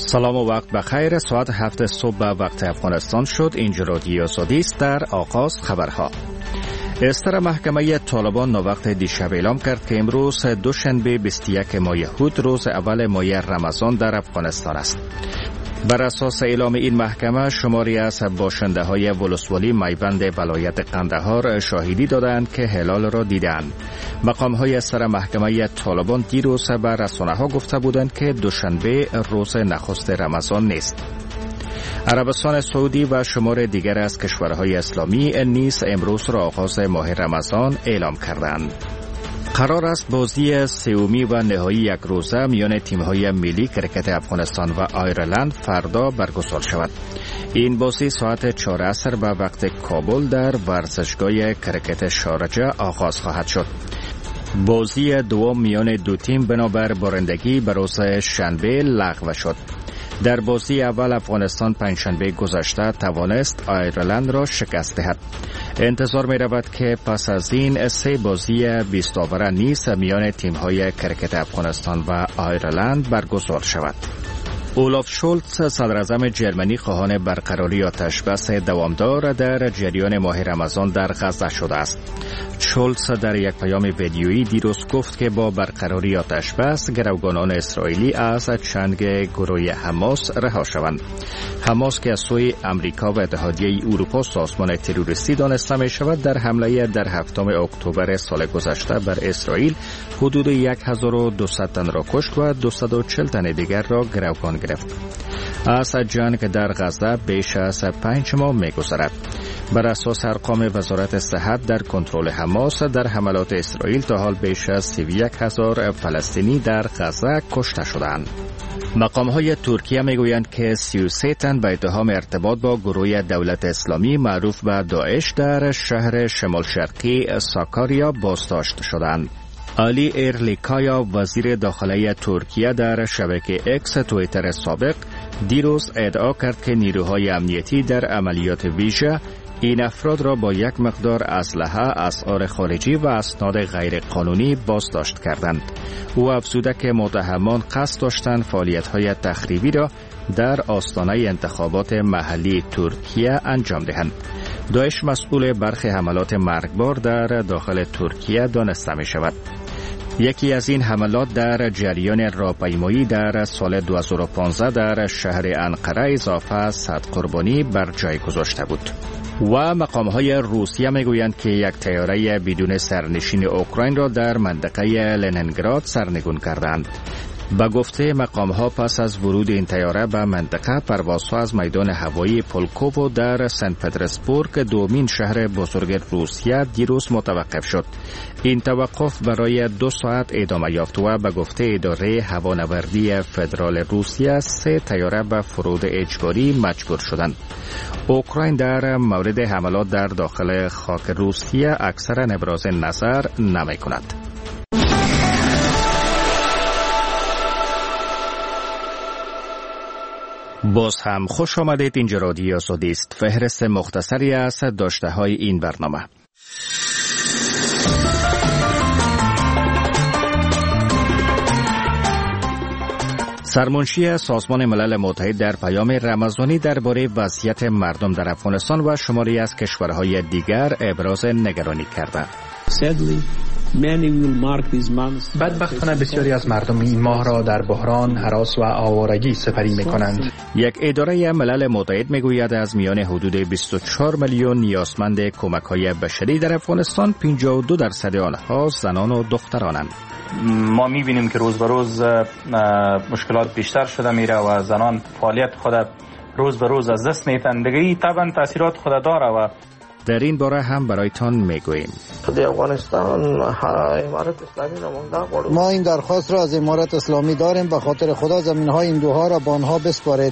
سلام و وقت بخیر. ساعت 7 صبح به وقت افغانستان شد. اینجا رادیو آزادی است. در آغاز خبرها. استر محکمه طالبان نوقت دیشب اعلام کرد که امروز دوشنبه 21 ماه یهود روز اول ماه رمضان در افغانستان است. بر اساس اعلام این محکمه شماری از باشنده های ولسوالی میبند ولایت قندهار شاهدی دادند که هلال را دیدند. مقام های سر محکمه طالبان دیروز به رسانه ها گفته بودند که دوشنبه روز نخست رمضان نیست. عربستان سعودی و شمار دیگر از کشورهای اسلامی نیز امروز را آغاز ماه رمضان اعلام کردند. قرار است بازی سومی و نهایی یک روزه میان تیم‌های ملی کرکت افغانستان و آیرلند فردا برگزار شود. این بازی ساعت 4 عصر به وقت کابل در ورزشگاه کرکت شارجه آغاز خواهد شد. بازی دوم میان دو تیم بنابر بارندگی به روز شنبه لغو شد. در بازی اول افغانستان پنجشنبه گذشته توانست آیرلند را شکست دهد. انتظار می رود که پس از این سه بازی 20 آوره نیز میان تیم‌های کرکت افغانستان و آیرلند برگزار شود. اولاف شولتز صدراعظم جرمنی خواهان برقراری آتشبس دوامدار در جریان ماه رمضان در غزه شده است. شولتز در یک پیام ویدیویی دیروز گفت که با برقراری آتشبس گروگانان اسرائیلی از چنگ گروه حماس رها شوند. حماس که از سوی امریکا و اتحادیه اروپا سازمان تروریستی دانسته می شود در حمله در 7 اکتبر سال گذشته بر اسرائیل حدود 1200 تن را کشت و 240 تن دیگر را گروگان گرفت. از جنگ در غزه بیش از 5 ماه می‌گذرد. بر اساس ارقام وزارت صحت در کنترل حماس در حملات اسرائیل تا حال بیش از 31,000 فلسطینی در غزه کشته شدند. مقام‌های ترکیه میگویند که 33 تن به اتهام ارتباط با گروه دولت اسلامی معروف به داعش در شهر شمال شرقی ساکاریا بازداشت شدند. علی ایرلیکایا وزیر داخله ترکیه در شبکه اکس توییتر سابق دیروز ادعا کرد که نیروهای امنیتی در عملیات ویژه این افراد را با یک مقدار اسلحه، اسعار خارجی و اسناد غیر قانونی بازداشت کردند. او افزوده که متهمان قصد داشتند فعالیت‌های تخریبی را در آستانه انتخابات محلی ترکیه انجام دهند. داعش مسئول برخی حملات مرگبار در داخل ترکیه دانسته می شود. یکی از این حملات در جریان راهپیمایی در سال 2015 در شهر انقره اضافه 100 قربانی بر جای گذاشته بود. و مقام‌های روسیه میگویند که یک طیاره بدون سرنشین اوکراین را در منطقه لنینگراد سرنگون کردند. با گفته مقام‌ها پس از ورود این طیاره به منطقه پروازها از میدان هوایی پولکوو در سن پترزبورگ دومین شهر بزرگ روسیه دیروز متوقف شد. این توقف برای 2 ساعت ادامه یافت و به گفته اداره هوانوردی فدرال روسیه 3 طیاره به فرود اجباری مجبور شدند. اوکراین در مورد حملات در داخل خاک روسیه اکثرا ابراز نظر نمی کند. باز هم خوش آمدید. اینجا رادیو آزادی است. فهرست مختصری از داشته‌های این برنامه. سرمنشی سازمان ملل متحد در پیام رمضانی درباره وضعیت مردم در افغانستان و شماری از کشورهای دیگر ابراز نگرانی کرده. بدبختانه بسیاری از مردم این ماه را در بحران، هراس و آوارگی سپری می‌کنند. یک اداره ملل متحد میگوید از میان حدود 24 میلیون نیازمند کمک‌های بشری در افغانستان 52% آنها زنان و دخترانند. ما می‌بینیم که روز به روز مشکلات بیشتر شده میره و زنان فعالیت خود روز به روز از دست میدن. دیگه طبعا تاثیرات خود داره و در این باره هم برایتان میگوییم. ما این درخواست را از امارت اسلامی داریم، به خاطر خدا زمین‌های این دوها را به آنها بسپارید.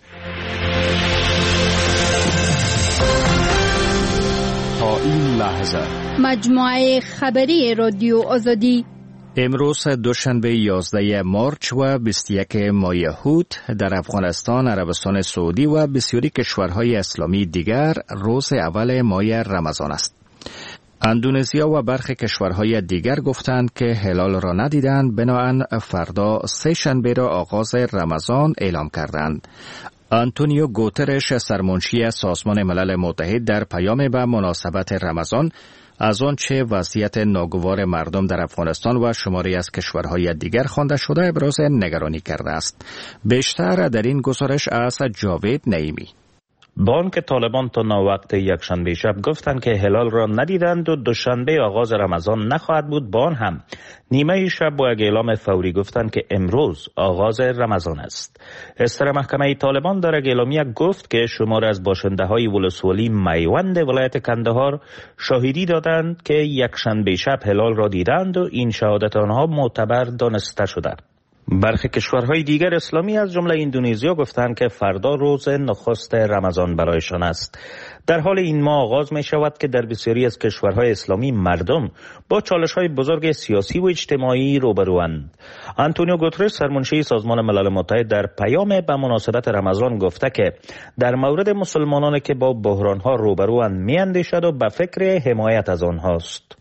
تا این لحظه مجموعه خبری رادیو آزادی امروز دوشنبه 11 مارچ و 21 ماه یهود در افغانستان، عربستان سعودی و بسیاری کشورهای اسلامی دیگر روز اول ماه رمضان است. اندونزیا و برخی کشورهای دیگر گفتند که هلال را ندیدند، بنابراین فردا سه شنبه را آغاز رمضان اعلام کردند. آنتونیو گوترش سرمنشی سازمان ملل متحد در پیام به مناسبت رمضان از آنچه وضعیت ناگوار مردم در افغانستان و شماری از کشورهای دیگر خوانده شده ابراز نگرانی کرده است. بیشتر در این گزارش از جاوید نعیمی. بانک طالبان تا ناوقت یکشنبه شب گفتند که هلال را ندیدند و دوشنبه آغاز رمضان نخواهد بود. بان هم نیمه شب با یک اعلام فوری گفتند که امروز آغاز رمضان است. استر محکمه طالبان در یک اعلامیه گفت که شمار از باشنده های ولسوالی میوند ولایت کندهار شاهدی دادند که یکشنبه شب هلال را دیدند و این شهادت آنها معتبر دانسته شده. برخی کشورهای دیگر اسلامی از جمله اندونزیا گفتند که فردا روز نخست رمضان برایشان است. در حال این ماه آغاز می شود که در بسیاری از کشورهای اسلامی مردم با چالش‌های بزرگ سیاسی و اجتماعی روبروند. آنتونیو گوترش سرمنشی سازمان ملل متحد در پیام به مناسبت رمضان گفته که در مورد مسلمانانی که با بحران‌ها روبروند می‌اندیشد و به فکر حمایت از آنهاست.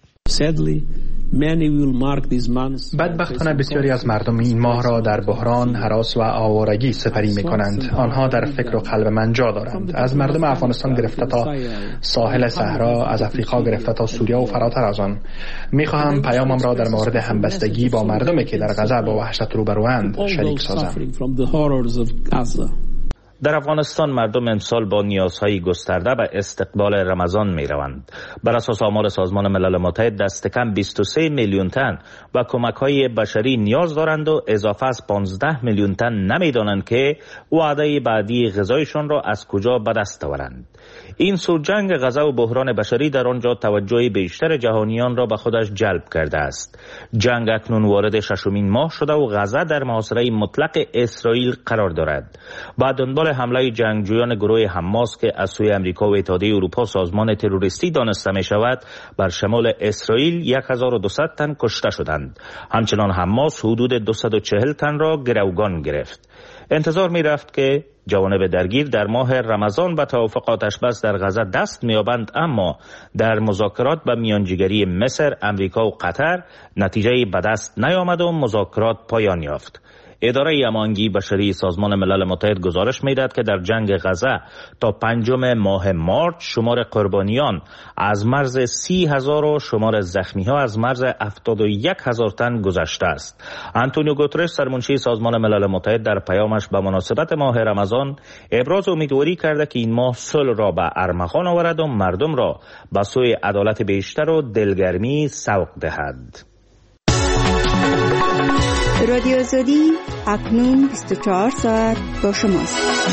بدبختانه بسیاری از مردم این ماه را در بحران، هراس و آوارگی سپری می کنند. آنها در فکر و قلب من جا دارند. از مردم افغانستان گرفته تا ساحل صحرا، از افریقا گرفته تا سوریه و فراتر از آن. می خواهم پیامم را در مورد همبستگی با مردمی که در غزه با وحشت روبروند شریک سازم. در افغانستان مردم امسال با نیازهای گسترده به استقبال رمضان می روند. بر اساس آمار سازمان ملل متحد دست کم 23 میلیون تن و کمک‌های بشری نیاز دارند و اضافه از 15 میلیون تن نمی دانند که وعده بعدی غذایشان را از کجا به دست آورند. این سو جنگ غزه و بحران بشری در آنجا توجه بیشتر جهانیان را به خودش جلب کرده است. جنگ اکنون وارد ششمین ماه شده و غزه در محاصره مطلق اسرائیل قرار دارد. بعد دنبال حمله جنگجویان گروه حماس که از سوی امریکا و اتحادیه اروپا سازمان تروریستی دانسته می شود، بر شمال اسرائیل 1200 تن کشته شدند. همچنان حماس حدود 240 تن را گروگان گرفت. انتظار می رفت که جوانب درگیر در ماه رمضان به توافق آتشبس در غزه دست می‌یابند، اما در مذاکرات به میانجیگری مصر، امریکا و قطر نتیجه به دست نیامد و مذاکرات پایان یافت. اداره امانگی بشری سازمان ملل متحد گزارش می‌دهد که در جنگ غزه تا 5 ماه مارچ شمار قربانیان از مرز 30,000 و شمار زخمی‌ها از مرز 71,000 تن گذشته است. آنتونیو گوترش سرمنشی سازمان ملل متحد در پیامش به مناسبت ماه رمضان ابراز امیدواری کرده که این ماه صلح را به ارمغان آورد و مردم را به سوی عدالت بیشتر و دلگرمی سوق دهد. رادیو آزادی اکنون 24 ساعت با شماست.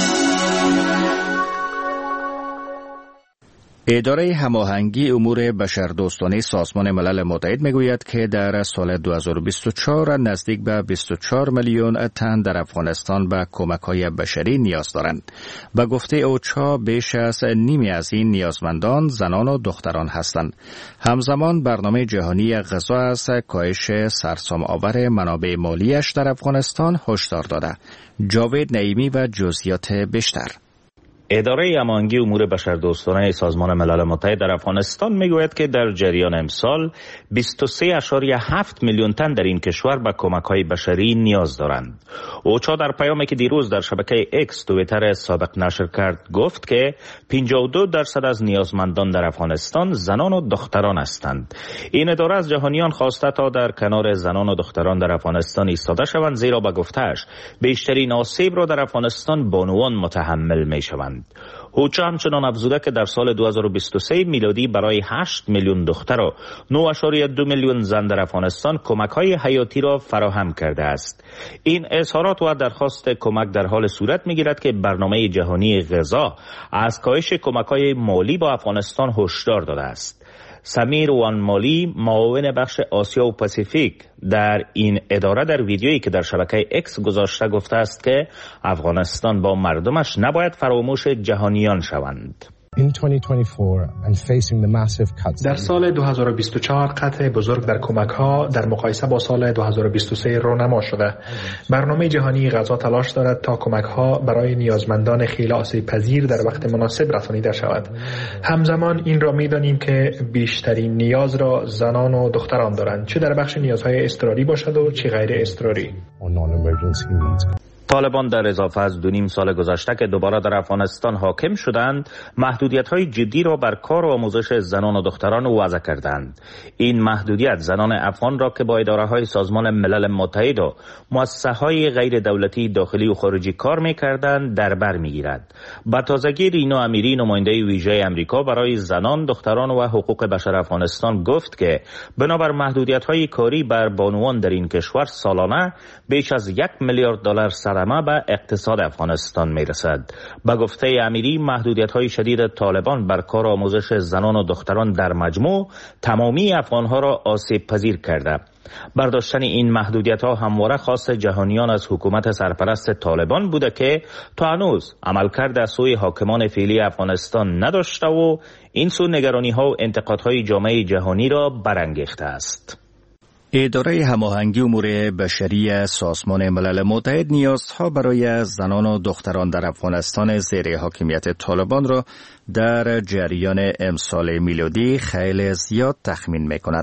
اداره هماهنگی امور بشردوستانه سازمان ملل متحد میگوید که در سال 2024 نزدیک به 24 میلیون تن در افغانستان به کمک‌های بشری نیاز دارند. به گفته اوچا بیش از نیمی از این نیازمندان زنان و دختران هستند. همزمان برنامه جهانی غذا از کاهش سرسام‌آور منابع مالیش در افغانستان هشدار داده. جاوید نعیمی و جزئیات بیشتر. اداره امانگی امور بشردوستانه سازمان ملل متحد در افغانستان میگوید که در جریان امسال 23.7 میلیون تن در این کشور به کمک‌های بشری نیاز دارند. اوچا در پیامی که دیروز در شبکه اکس توییتر سابق نشر کرد گفت که 52% از نیازمندان در افغانستان زنان و دختران هستند. این اداره از جهانیان خواسته تا در کنار زنان و دختران در افغانستان ایستاده شوند، زیرا به گفته‌اش بیشترین آسیب را در افغانستان بانوان متحمل می‌شوند. اوچا همچنان افزوده که در سال 2023 میلادی برای 8 میلیون دختر و 9.2 میلیون زن در افغانستان کمک‌های حیاتی را فراهم کرده است. این اظهارات و درخواست کمک در حال صورت می‌گیرد که برنامه جهانی غذا از کاهش کمک‌های مالی با افغانستان هشدار داده است. سمیر وانمالی، معاون بخش آسیا و پاسیفیک در این اداره، در ویدیویی که در شبکه اکس گذاشته گفته است که افغانستان با مردمش نباید فراموش جهانیان شوند. در سال 2024 قطع بزرگ در کمک‌ها در مقایسه با سال 2023 رونما شده. برنامه جهانی غذا تلاش دارد تا کمک‌ها برای نیازمندان خیلی آسیب‌پذیر در وقت مناسب رسانیده شود. همزمان این را می‌دانیم که بیشترین نیاز را زنان و دختران دارند، چه در بخش نیازهای اضطراری باشد و چه غیر اضطراری. طالبان در اضافه از 2.5 سال گذشته که دوباره در افغانستان حاکم شدند، محدودیت‌های جدی را بر کار و آموزش زنان و دختران وضع کردند. این محدودیت زنان افغان را که با اداره‌های سازمان ملل متحد و مؤسسه‌های غیر دولتی داخلی و خارجی کار می‌کردند در بر می‌گیرد. با تازگی رینا امیری، نماینده ویژه آمریکا برای زنان، دختران و حقوق بشر افغانستان گفت که بنابر محدودیت‌های کاری بر بانوان در این کشور سالانه بیش از $1 میلیارد سرمایه به اقتصاد افغانستان میرسد. با گفته امیری، محدودیت‌های شدید طالبان بر کار آموزش زنان و دختران در مجموع تمامی افغان‌ها را آسیب پذیر کرده. برداشتن این محدودیت‌ها همواره خواست جهانیان از حکومت سرپرست طالبان بوده که تا هنوز عملکرد از سوی حاکمان فعلی افغانستان نداشته و این سو نگرانی‌ها و انتقادهای جامعه جهانی را برانگیخته است. اداره هماهنگی امور بشری سازمان ملل متحد نیازها برای زنان و دختران در افغانستان زیر حاکمیت طالبان را در جریان امسال میلادی خیلی زیاد تخمین می‌کند.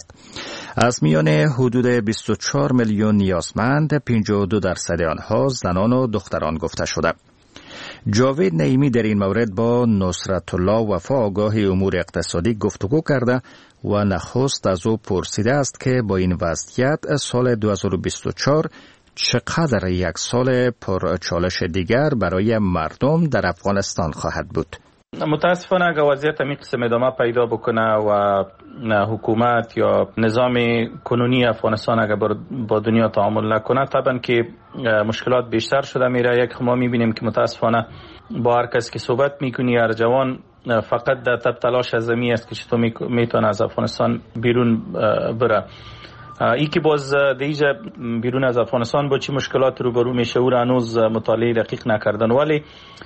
از میان حدود 24 میلیون نیازمند 52% آنها زنان و دختران گفته شده. جاوید نعیمی در این مورد با نصرت الله وفا آگاه امور اقتصادی گفتگو کرده و نخست از او پرسیده است که با این وضعیت سال 2024 چقدر یک سال پرچالش دیگر برای مردم در افغانستان خواهد بود. متاسفانه اگر وضعیت همین قسم ادامه پیدا بکنه و حکومت یا نظام کنونی افغانستان اگر با دنیا تعامل نکنه، طبعا که مشکلات بیشتر شده میره. یک ما میبینیم که متاسفانه با هر کس که صحبت میکنی، هر جوان فقط در تب تلاش از زمین است که چطور میتونه از افغانستان بیرون بره. ای که باز دیجا بیرون از افغانستان با چی مشکلات روبرو میشه او را هنوز مطالعه دقیق نکردن، ولی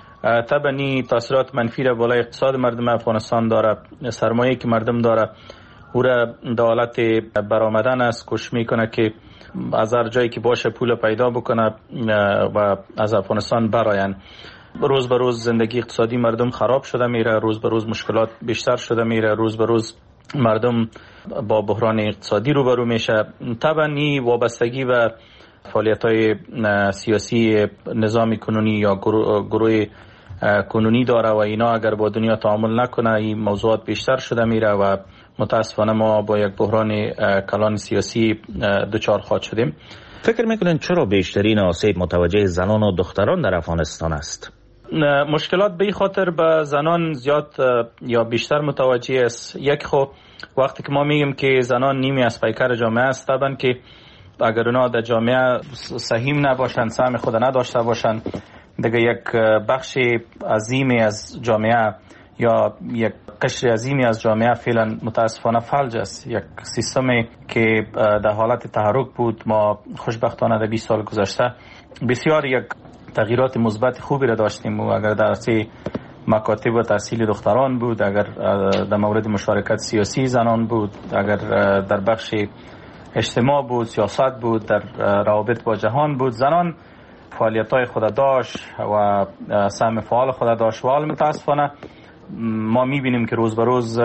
طبعا تاثیرات منفی را بالای اقتصاد مردم افغانستان داره. سرمایه که مردم داره او را در حالت برآمدن است، کوشش میکنه که از هر جایی که باشه پول پیدا بکنه و از افغانستان براین. روز به روز زندگی اقتصادی مردم خراب شده میره، روز به روز مشکلات بیشتر شده میره، روز به روز مردم با بحران اقتصادی روبرو میشه. طبعا این وابستگی و فعالیت‌های سیاسی نظام کنونی یا گروه کنونی داره و اینا اگر با دنیا تعامل نکنه این موضوعات بیشتر شده میره و متاسفانه ما با یک بحران کلان سیاسی دچار خواهد شدیم. فکر میکنین چرا بیشترین آسیب متوجه زنان و دختران در افغانستان است؟ مشکلات به خاطر به زنان زیاد یا بیشتر متوجه است. یک خب وقتی که ما میگیم که زنان نیمی از پیکر جامعه است، طبعا که اگر اونا در جامعه سهیم نباشن، سهم خود نداشته باشن، دیگه یک بخش عظیمی از جامعه یا یک قشر عظیمی از جامعه فعلا متاسفانه فلج است. یک سیستمی که در حالت تحرک بود. ما خوشبختانه در 20 سال گذشته بسیار یک تغییرات مثبت خوبی را داشتیم و اگر در مکاتب و تحصیل دختران بود، اگر در مورد مشارکت سیاسی زنان بود، اگر در بخش اجتماع بود، سیاست بود، در روابط با جهان بود، زنان فعالیت‌های خود داشت و سهم فعال خود داشت. و حال متاسفانه ما می‌بینیم که روز به روز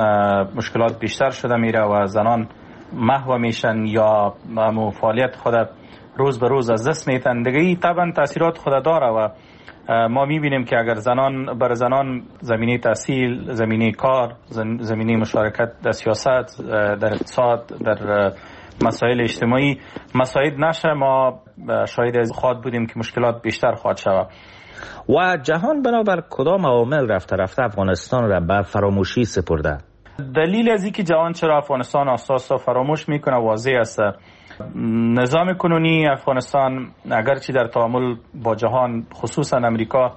مشکلات بیشتر شده میره و زنان محو میشن یا فعالیت خود روز به روز از دست میتن. دیگه طبعا تاثیرات خود داره و ما می‌بینیم که اگر بر زنان زمینه تحصیل، زمینه کار، زمینه مشارکت در سیاست، در اقتصاد، در مسائل اجتماعی مساعد نشه، ما شاید از خواهد بودیم که مشکلات بیشتر خواهد شود. و جهان بنابر کدام عوامل رفته افغانستان را به فراموشی سپرده؟ دلیل از اینکه جهان چرا افغانستان اساس فراموش میکنه واضح است. نظام کنونی افغانستان اگرچه در تعامل با جهان خصوصا امریکا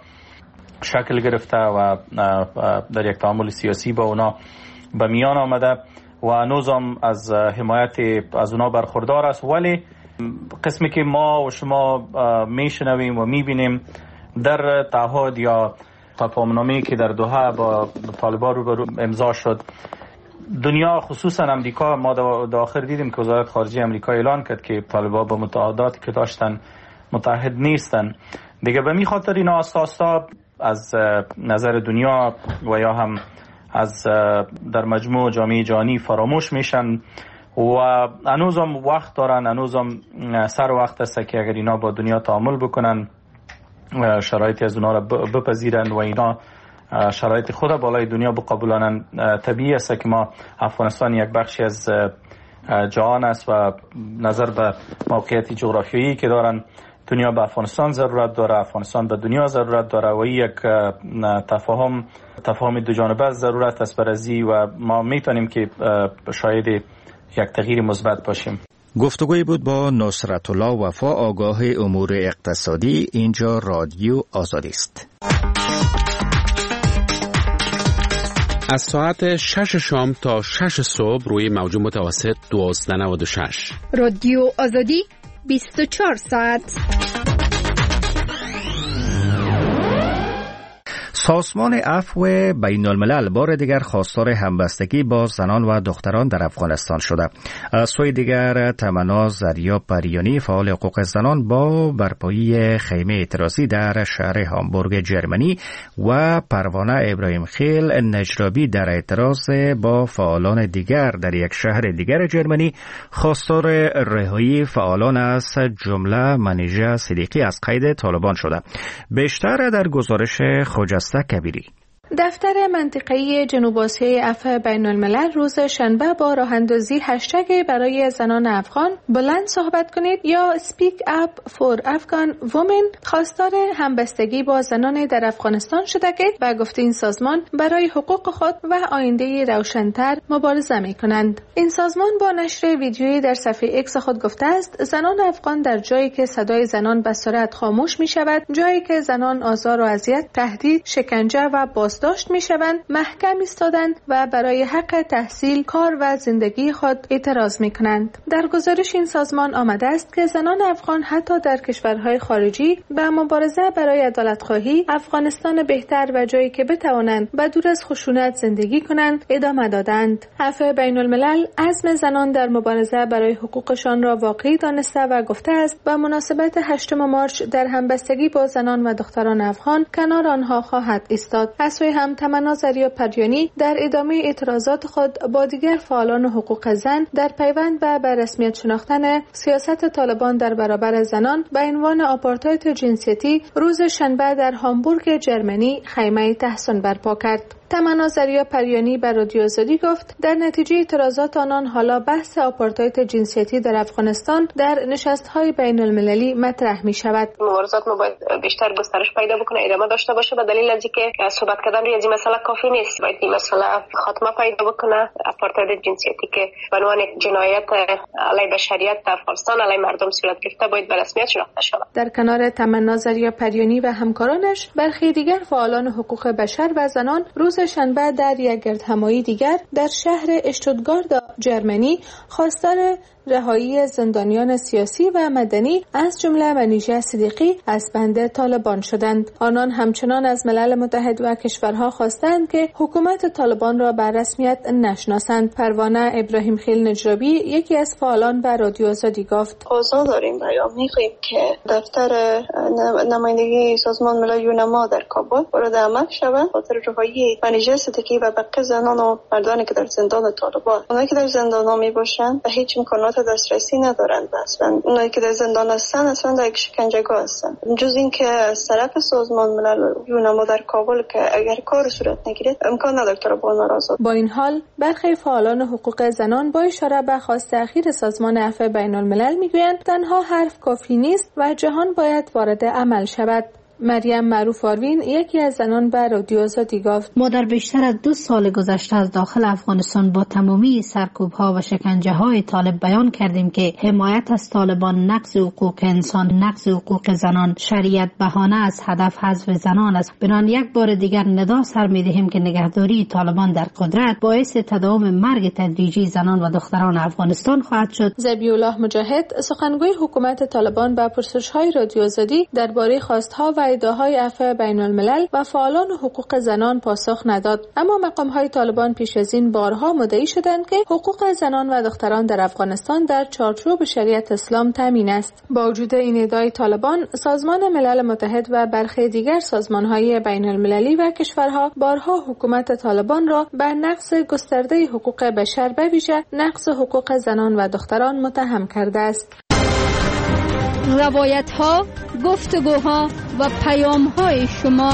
شکل گرفته و در یک تعامل سیاسی با اونا به میان آمده و نظام از حمایت از اونا برخوردار است، ولی قسمی که ما و شما میشنویم و میبینیم در تعهد یا تفاهم‌نامه‌ای که در دوحه با طالبان روبرو امضا شد، دنیا خصوصا امریکا، ما داخل دیدیم که وزارت خارجه امریکا اعلان کرد که طالبان با متعهداتی که داشتن متحد نیستن. دیگه به می خاطر اینا اساسا از نظر دنیا و یا هم از در مجموع جامعه جهانی فراموش میشن و هنوزم وقت دارن، هنوزم سر وقت است که اگر اینا با دنیا تعامل بکنن و شرایطی از اونا را بپذیرن و اینا شرایط خود بالای دنیا بقبولانن، طبیعی است که ما افغانستان یک بخشی از جهان است و نظر به موقعیت جغرافیایی که دارن، دنیا به افغانستان ضرورت داره، افغانستان به دنیا ضرورت داره و یک تفاهم دو جانبه ضرورت است برازی و ما میتونیم که شاید یک تغییر مثبت باشیم. گفتگوی بود با نصرت الله وفا، آگاه امور اقتصادی. اینجا رادیو آزادی است. از ساعت 6 شام تا 6 صبح روی موج متوسط 1296. رادیو آزادی 24 ساعت. سازمان عفو بین الملل بار دیگر خواستار همبستگی با زنان و دختران در افغانستان شده. از سوی دیگر تمنا زریا پریانی، فعال حقوق زنان، با برپایی خیمه اعتراضی در شهر هامبورگ جرمنی و پروانه ابراهیم خیل نجرابی در اعتراض با فعالان دیگر در یک شهر دیگر جرمنی خواستار رهایی فعالان از جمله منیژه صدیقی از قید طالبان شده. بیشتر در گزارش خجسته کبیری. دفتر منطقه‌ای جنوب آسیای عفو بین الملل روز شنبه با راه اندازی هشتگ برای زنان افغان بلند صحبت کنید یا Speak Up for Afghan Women خواستار همبستگی با زنان در افغانستان شده که به گفته این سازمان برای حقوق خود و آینده روشن‌تر مبارزه می‌کنند. این سازمان با نشر ویدیویی در صفحه ایکس خود گفته است زنان افغان در جایی که صدای زنان به سرعت خاموش می‌شود، جایی که زنان آزار و اذیت، تهدید، شکنجه و داشت می شوند، محکم ایستادند و برای حق تحصیل، کار و زندگی خود اعتراض می کنند. در گزارش این سازمان آمده است که زنان افغان حتی در کشورهای خارجی به مبارزه برای عدالت‌خواهی، افغانستان بهتر و جایی که بتوانند به دور از خشونت زندگی کنند ادامه دادند. عفو بین الملل عزم زنان در مبارزه برای حقوقشان را واقعی دانسته و گفته است به مناسبت 8 مارچ در همبستگی با زنان و دختران افغان کنار آنها خواهد ایستاد. هم تمنا زریا پریانی در ادامه اعتراضات خود با دیگر فعالان حقوق زن در پیوند به رسمیت شناختن سیاست طالبان در برابر زنان به عنوان آپارتاید جنسیتی روز شنبه در هامبورگ جرمنی خیمه تحسن برپا کرد. تمنا زریا پریانی بر رادیو آزادی گفت در نتیجه اعتراضات آنان حالا بحث آپارتاید جنسیتی در افغانستان در نشست‌های بین المللی مطرح می شود. مبارزات ما باید بیشتر گسترش پیدا بکنه، ادامه داشته باشه به دلیل اینکه صحبت کردن روی این مسئله کافی نیست. باید این مسئله خاتمه پیدا بکنه. آپارتاید جنسیتی که به عنوان یک جنایت علیه بشریت در افغانستان علیه مردم صورت گرفته باید به رسمیت شناخته شود. در کنار تمنا زریا پریانی و همکارانش برخی دیگر فعالان حقوق بشر و زنان روز شنبه در یک گردهمایی دیگر در شهر اشتوتگارت جرمنی خواستار رهایی زندانیان سیاسی و مدنی از جمله منیژه صدیقی از بند طالبان شدند. آنان همچنان از ملل متحد و کشورها خواستند که حکومت طالبان را به رسمیت نشناسند. پروانه ابراهیم خیل نجرابی یکی از فعالان به رادیو آزادی گفت: آزاد داریم بیان می‌خواهیم که دفتر نمایندگی سازمان ملل یونما در کابل وارد عمل شود خاطر رهایی منیژه صدیقی و بقیه زنان و مردانی که در زندان طالبان. اونایی که در زندان میباشند به هیچ امکانات دسترسی ندارند. اصلا اونایی که در زندان هستند اصلا در شکنجهگاه هستند. جز این که از طرف سازمان ملل یونما در کابل که اگر کار صورت نگیرد امکان نداره طالبان را آزاد. با این حال برخی فعالان حقوق زنان با اشاره به خواست اخیر سازمان عفو بین الملل میگویند تنها حرف کافی نیست و جهان باید وارد عمل شود. مریم معروف آروین یکی از زنان به رادیو آزادی گفت: ما در بیشتر از 2 سال گذشته از داخل افغانستان با تمامی سرکوب‌ها و شکنجه‌های طالب بیان کردیم که حمایت از طالبان نقض حقوق انسان، نقض حقوق زنان، شریعت بهانه از هدف حذف زنان است. بنابراین یک بار دیگر ندا سر می‌دهیم که نگهداری طالبان در قدرت باعث تداوم مرگ تدریجی زنان و دختران افغانستان خواهد شد. ذبیح الله مجاهد سخنگوی حکومت طالبان به پرسش‌های رادیو آزادی درباره خواست‌ها و ادعاهای عفو بین الملل و فعالان حقوق زنان پاسخ نداد. اما مقام‌های طالبان پیش از این بارها مدعی شدند که حقوق زنان و دختران در افغانستان در چارچوب شریعت اسلام تامین است. با وجود این ادعای طالبان، سازمان ملل متحد و برخی دیگر سازمان‌های بین المللی و کشورها بارها حکومت طالبان را بر نقض گسترده حقوق بشر به ویژه نقض حقوق زنان و دختران متهم کرده است. روایت‌ها، گفتگوها و پیام‌های شما.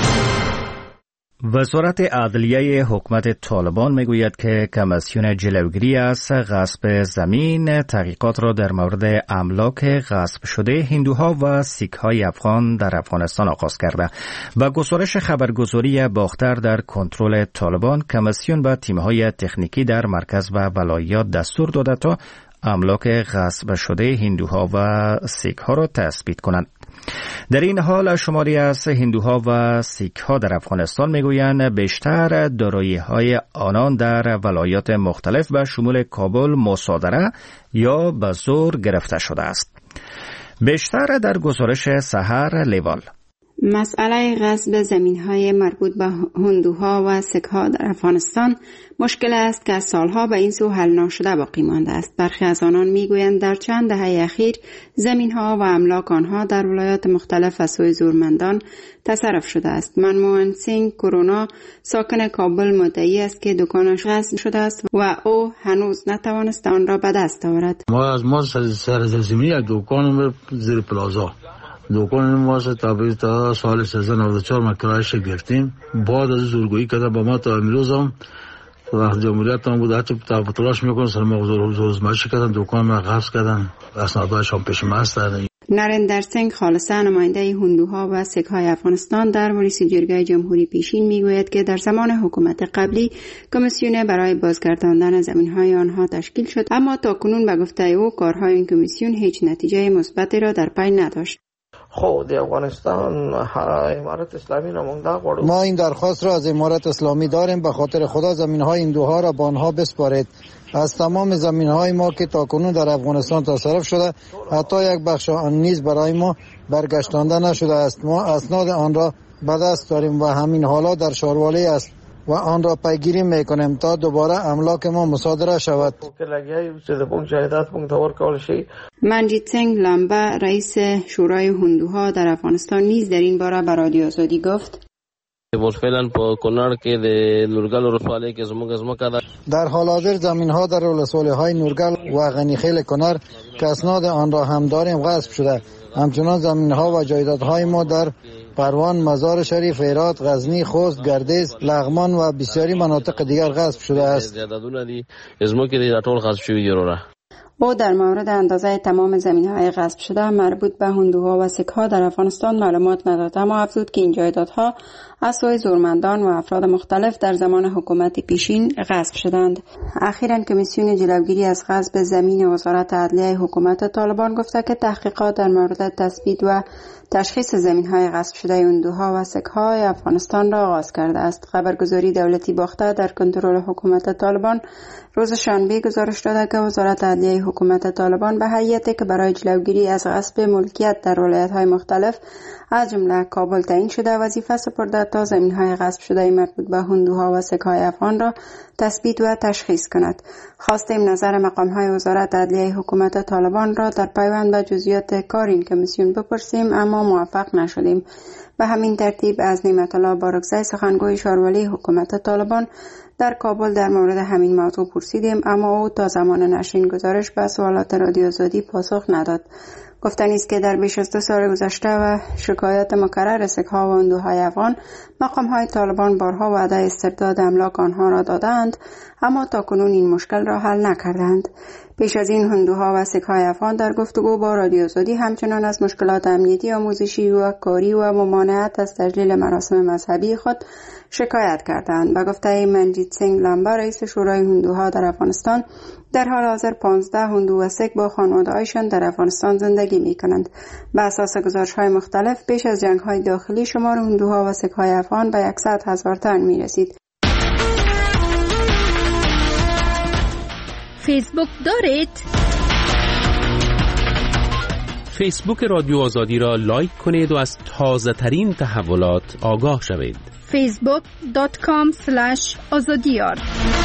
وزارت عدلیه حکومت طالبان میگوید که کمیسیون جلوگیری از غصب زمین تحقیقات را در مورد املاک غصب شده هندوها و سیک‌های افغان در افغانستان آغاز کرده و گزارش خبرگزاری باختر در کنترل طالبان کمیسیون و تیم‌های تکنیکی در مرکز و ولایات دستور داده تا املاک غصب شده هندوها و سیک‌ها را تثبیت کنند. در این حال شماری از هندوها و سیک‌ها در افغانستان میگویند بیشتر دارایی‌های آنان در ولایات مختلف به شمول کابل مصادره یا به زور گرفته شده است. بیشتر در گزارش سحر لیوال. مسئله غصب زمین‌های مربوط به هندوها و سیک‌ها در افغانستان مشکل است که از سالها به این سو حل نشده باقی مانده است. برخی از آنان میگویند در چند دهه اخیر زمین‌ها و املاک آنها در ولایات مختلف از سوی زورمندان تصرف شده است. منموهن سینگ کرونا ساکن کابل مدعی است که دکانش غصب شده است و او هنوز نتوانست آن را به دست آورد. ما سرزمینی یک دکان زیر پلازا دکان ما تا سال 1394 ما کرایش گرفتیم. بعد از زورگویی کردن با ما تا امروز هم وقت جمهوریت هم بود هرچی تلاش میکنن سر ما زورزمایشی کردن، دکان ما غصب کردن، اسنادهایش هم پیش ما هست. نریندر سینگ خالصه نماینده هندوها و سیک‌های افغانستان در مجلس جرگه جمهوری پیشین میگوید که در زمان حکومت قبلی کمیسیون برای بازگرداندن زمین‌های آنها تشکیل شد، اما تاکنون به گفته او کارهای این کمیسیون هیچ نتیجه مثبتی را در پی نداشت. خود افغانستان امارت اسلامی نمونده ما این درخواست را از امارت اسلامی داریم، به خاطر خدا زمین‌های هندوها را به آنها بسپارید. از تمام زمین‌های ما که تاکنون در افغانستان تصرف شده حتی یک بخش آن نیز برای ما برگشتانده نشده است. ما اسناد آن را به دست داریم و همین حالا در شاروالی است و آن را پیگیری میکنیم تا دوباره املاک ما مصادره شود. منجیت سینگ لامبا رئیس شورای هندوها در افغانستان نیز در این باره به رادیو آزادی گفت در حال حاضر زمین ها در ولسوالی های نورگل و غنیخیل کنر که اسناد آن را هم داریم غصب شده. همچنان زمین ها و جایدادهای ما در پروان، مزار شریف، هرات، غزنی، خوست، گردیز، لغمان و بسیاری مناطق دیگر غصب شده است. او در مورد اندازه تمام زمین‌های غصب شده مربوط به هندوها و سیک‌ها در افغانستان معلومات نداد، اما افزود که این جایدادها از سوی زورمندان و افراد مختلف در زمان حکومت پیشین غصب شدند. اخیراً کمیسیون جلوگیری از غصب زمین وزارت عدلیه حکومت طالبان گفته که تحقیقات در مورد تثبیت و تشخیص زمین‌های غصب شده هندوها و سیک‌های افغانستان را آغاز کرده است. خبرگزاری دولتی باخته در کنترل حکومت طالبان روز شنبه گزارش داده که وزارت عدلیه حکومت طالبان به هیئتی که برای جلوگیری از غصب ملکیت در ولایت‌های مختلف از جمله کابل تعیین شده وظیفه سپرده تا زمین‌های غصب شده مربوط به هندوها و سیک‌های افغان را تثبیت و تشخیص کند. خواستیم نظر مقام‌های وزارت عدلیه حکومت طالبان را در پیوند به جزئیات کار این کمیسیون بپرسیم، اما موفق نشدیم. به همین ترتیب از نعمت الله بارکزی سخنگوی شاروالی حکومت طالبان در کابل در مورد همین موضوع پرسیدیم، اما او تا زمان نشر گزارش به سوالات رادیو آزادی پاسخ نداد. گفتنی است که در بیش از 2 سال گذشته و شکایات مکرر سیک‌ها و هندوهای افغان، مقام‌های طالبان بارها وعده استرداد املاک آنها را دادند، اما تاکنون این مشکل را حل نکردند. پیش از این هندوها و سیک‌های افغان در گفتگو با رادیو آزادی همچنان از مشکلات امنیتی، آموزشی و کاری و ممانعت از تجلیل مراسم مذهبی خود شکایت کردند. به گفته منجیت سینگ لامبا رئیس شورای هندوها در افغانستان، در حال حاضر 15 هندو و سیک با خانواده‌هایشان در افغانستان زندگی می‌کنند. به اساس گزارش‌های مختلف پیش از جنگ‌های داخلی شمار هندوها و سیک‌های افغان به 100,000 تن می‌رسید. فیسبوک دارید؟ فیسبوک رادیو آزادی را لایک کنید و از تازه ترین تحولات آگاه شوید. facebook.com/azadiyar.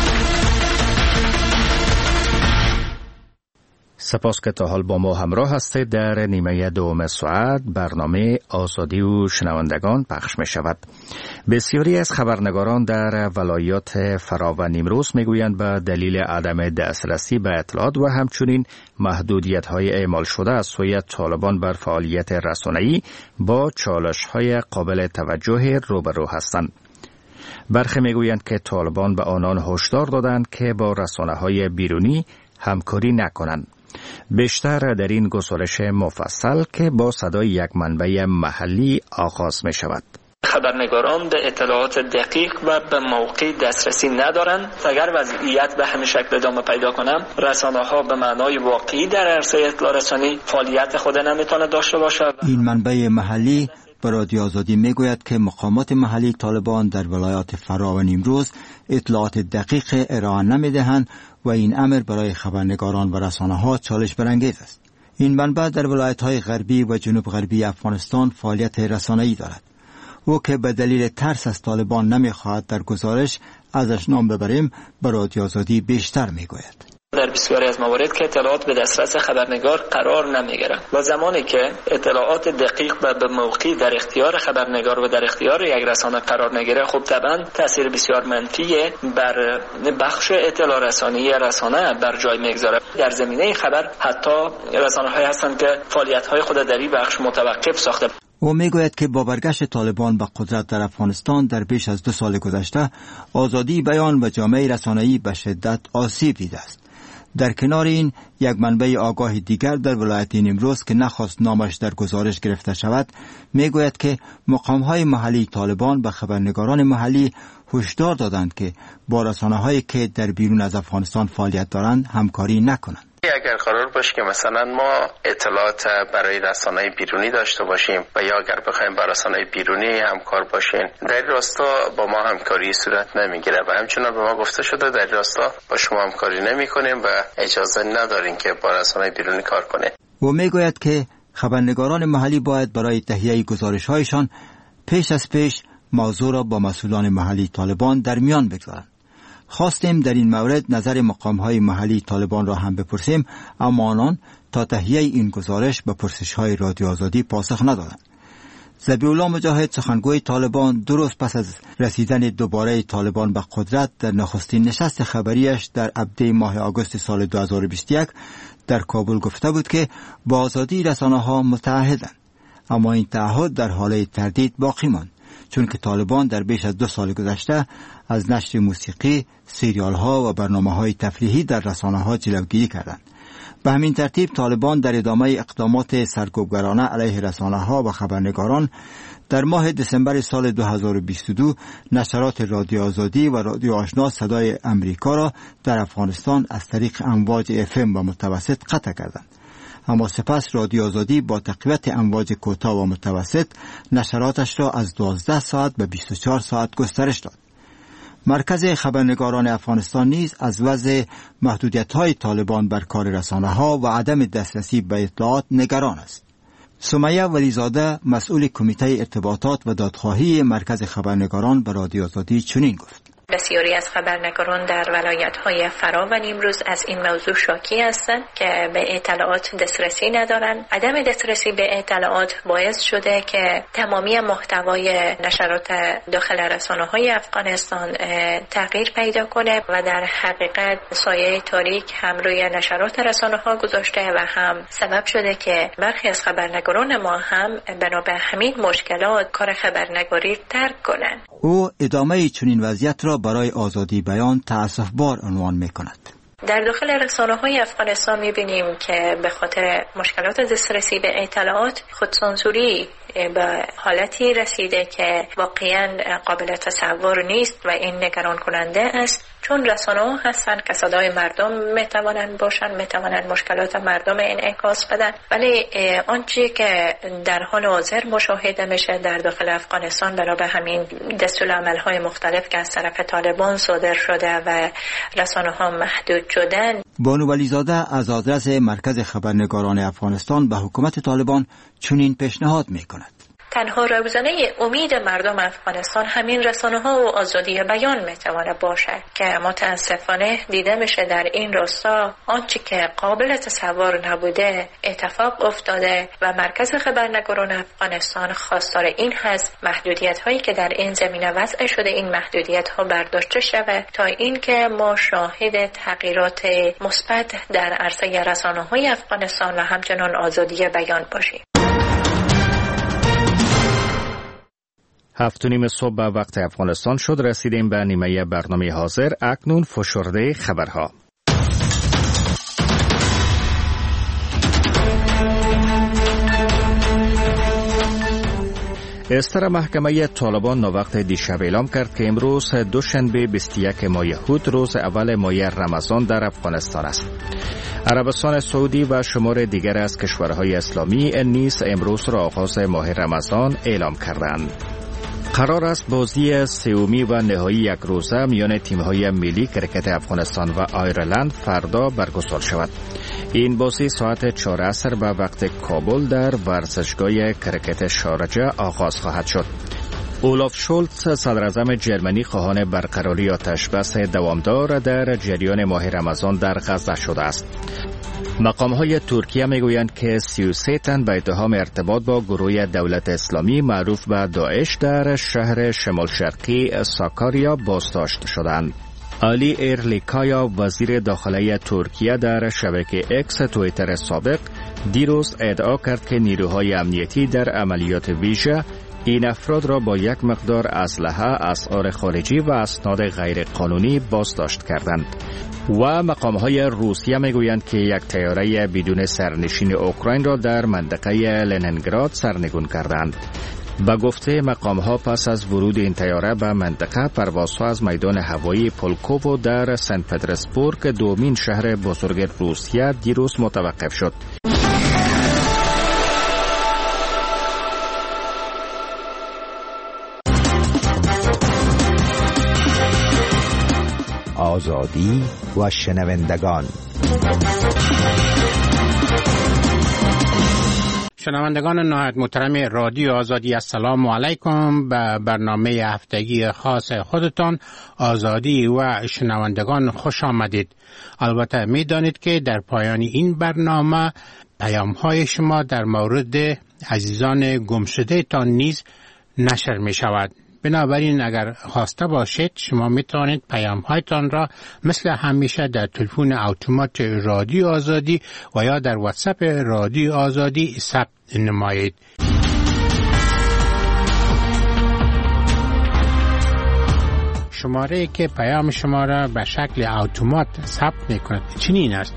سپاس که تا حال با ما همراه هستید. در نیمه دوم ساعت برنامه آزادی و شنوندگان پخش می شود. بسیاری از خبرنگاران در ولایات فرا و نیمروز می گویند به دلیل عدم دسترسی به اطلاعات و همچنین محدودیت های اعمال شده از سوی طالبان بر فعالیت رسانه‌ای با چالش های قابل توجه روبرو هستند. برخی می گویند که طالبان به آنان هشدار دادند که با رسانه‌های بیرونی همکاری نکنند. بیشتر در این گزارش مفصل که با صدای یک منبع محلی آغاز می شود. خبرنگاران به اطلاعات دقیق و به موقع دسترسی ندارند. اگر وضعیت به همین شکل ادامه پیدا کنم، رسانه‌ها به معنای واقعی در عرصه اطلاع رسانی فعالیت خود نمیتونه داشته باشد. این منبع محلی به رادیو آزادی میگوید که مقامات محلی طالبان در ولایات فرا و نیمروز اطلاعات دقیق ارائه نمیدهند و این امر برای خبرنگاران و رسانه‌ها چالش برانگیز است. این منبع در ولایت‌های غربی و جنوب غربی افغانستان فعالیت رسانه‌ای دارد. او که به دلیل ترس از طالبان نمی‌خواهد در گزارش ازش نام ببریم، به رادیو آزادی بیشتر میگوید. در بسیاری از موارد که اطلاعات به دسترس خبرنگار قرار نمیگیرد و زمانی که اطلاعات دقیق و به موقع در اختیار خبرنگار و در اختیار یک رسانه قرار نگیره، خب طبعا تاثیر بسیار منفی بر بخش اطلاع رسانی رسانه بر جای میگذاره. در زمینه خبر حتی رسانه‌هایی هستند که فعالیت‌های خود در این بخش متوقف ساخته. او میگوید که با برگشت طالبان به قدرت در افغانستان در بیش از 2 سال گذشته، آزادی بیان و جامعه رسانه‌ای به شدت آسیب دیده است. در کنار این، یک منبع آگاه دیگر در ولایت نیمروز که نخواست نامش در گزارش گرفته شود، میگوید که مقام‌های محلی طالبان به خبرنگاران محلی هشدار دادند که با رسانه‌هایی که در بیرون از افغانستان فعالیت دارند همکاری نکنند. اگر قرار باشه که مثلا ما اطلاعات برای رسانه‌های بیرونی داشته باشیم و یا اگر بخوایم با رسانه‌های بیرونی همکار باشیم، در راستا با ما همکاری صورت نمیگیره و همچنین به ما گفته شده در راستا با شما همکاری نمی‌کنیم و اجازه نداریم که با رسانه‌های بیرونی کار کنیم. او میگوید که خبرنگاران محلی باید برای تهیه گزارش‌هایشان پیش از پیش موضوع را با مسئولان محلی طالبان در میان بگذارند. خواستیم در این مورد نظر مقام‌های محلی طالبان را هم بپرسیم، اما آنان تا تهیه این گزارش به پرسش‌های رادیو آزادی پاسخ ندادند. ذبیح‌الله مجاهد، سخنگوی طالبان، 2 روز پس از رسیدن دوباره طالبان به قدرت در نخستین نشست خبریش در ابدی ماه آگوست سال 2021 در کابل گفته بود که با آزادی رسانه‌ها متعهدند، اما این تعهد در حال تردید باقی ماند، چون که طالبان در بیش از 2 سال گذشته از نشر موسیقی، سریال‌ها و برنامه‌های تفریحی در رسانه‌ها جلوگیری کردند. به همین ترتیب طالبان در ادامه اقدامات سرکوبگرانه علیه رسانه‌ها و خبرنگاران در ماه دسامبر سال 2022 نشرات رادیو آزادی و رادیو آشنا صدای امریکا را در افغانستان از طریق امواج FM و متوسط قطع کردند. اما سپس رادیو آزادی با تقویت امواج کوتاه و متوسط نشراتش را از 12 ساعت به 24 ساعت گسترش داد. مرکز خبرنگاران افغانستان نیز از وضع محدودیت‌های طالبان بر کار رسانه‌ها و عدم دسترسی به اطلاعات نگران است. سمیه ولیزاده، مسئول کمیته ارتباطات و دادخواهی مرکز خبرنگاران به رادیو آزادی چنین گفت: بسیاری از خبرنگاران در ولایت‌های فرا و نیمروز از این موضوع شاکی هستند که به اطلاعات دسترسی ندارند. عدم دسترسی به اطلاعات باعث شده که تمامی محتوای نشرات داخل رسانه‌های افغانستان تغییر پیدا کنه و در حقیقت سایه تاریک هم روی نشرات رسانه‌ها گذاشته و هم سبب شده که برخی از خبرنگاران ما هم بنا به همین مشکلات کار خبرنگاری ترک کنند. او ادامه چنین وضعیت را برای آزادی بیان تأسف‌بار عنوان می‌کند. در داخل رسانه‌های افغانستان می‌بینیم که به خاطر مشکلات دسترسی به اطلاعات خودسانسوری به حالتی رسیده که واقعا قابل تصور نیست و این نگران کننده است، چون رسانه ها هستن که صدای مردم میتوانند باشن، میتوانند مشکلات مردم انعکاس بدن، ولی آنچه که در حال حاضر مشاهده میشه در داخل افغانستان برای همین دستورالعمل‌های مختلف که از طرف طالبان صادر شده و رسانه ها محدود شدن. بانو ولیزاده از آدرس مرکز خبرنگاران افغانستان به حکومت طالبان چنین پیشنهاد میکند: تنها روزنه امید مردم افغانستان همین رسانه ها و آزادی بیان میتونه باشه که متاسفانه دیده میشه در این راستا آنچه که قابل تصور نبوده اتفاق افتاده و مرکز خبرنگاران افغانستان خواستار این هست محدودیت هایی که در این زمینه وضع شده این محدودیت ها برداشته شود تا اینکه ما شاهد تغییرات مثبت در عرصه رسانه های افغانستان و همچنان آزادی بیان باشیم. 7:30 صبح به وقت افغانستان شد. رسیدیم به نیمه برنامه حاضر. اکنون فشرده خبرها. استر محکمه طالبان نووقت دیشب اعلام کرد که امروز دوشنبه 21 ماه یهود روز اول ماه رمضان در افغانستان است. عربستان سعودی و شمار دیگر از کشورهای اسلامی نیز امروز را آغاز ماه رمضان اعلام کردند. قرار است بازی سومی و نهایی یک روزه میان تیم‌های ملی کرکت افغانستان و آیرلند فردا برگزار شود. این بازی ساعت 4 عصر به وقت کابل در ورزشگاه کرکت شارجه آغاز خواهد شد. اولاف شولتز صدراعظم جرمنی خواهان برقراری آتشبس دوامدار در جریان ماه رمضان در غزه شده است. مقام‌های ترکیه میگویند که 33 تن به اتهام ارتباط با گروه دولت اسلامی معروف به داعش در شهر شمال شرقی ساکاریا بازداشت شدند. علی ایرلیکایا وزیر داخلی ترکیه در شبکه اکس توییتر سابق دیروز ادعا کرد که نیروهای امنیتی در عملیات ویژه این افراد را با یک مقدار اسلحه، اسعار خارجی و اسناد غیر قانونی بازداشت کردند. و مقام‌های روسیه میگویند که یک طیاره بدون سرنشین اوکراین را در منطقه لنینگراد سرنگون کردند. به گفته مقام‌ها پس از ورود این طیاره به منطقه پروازها از میدان هوایی پولکوو در سنت پترزبورگ دومین شهر بزرگ روسیه دیروز متوقف شد. آزادی و شنوندگان. شنوندگان نهایت محترم رادیو آزادی، السلام علیکم. به برنامه هفتگی خاص خودتان آزادی و شنوندگان خوش آمدید. البته می دانید که در پایان این برنامه پیام های شما در مورد عزیزان گمشده تان نیز نشر می شود. بنابراین اگر خواسته باشید شما می توانید پیام هایتان را مثل همیشه در تلفن اتومات رادیو آزادی و یا در واتساپ رادیو آزادی ثبت نمایید. شماره که پیام شما را به شکل اتومات ثبت می کند چنین است: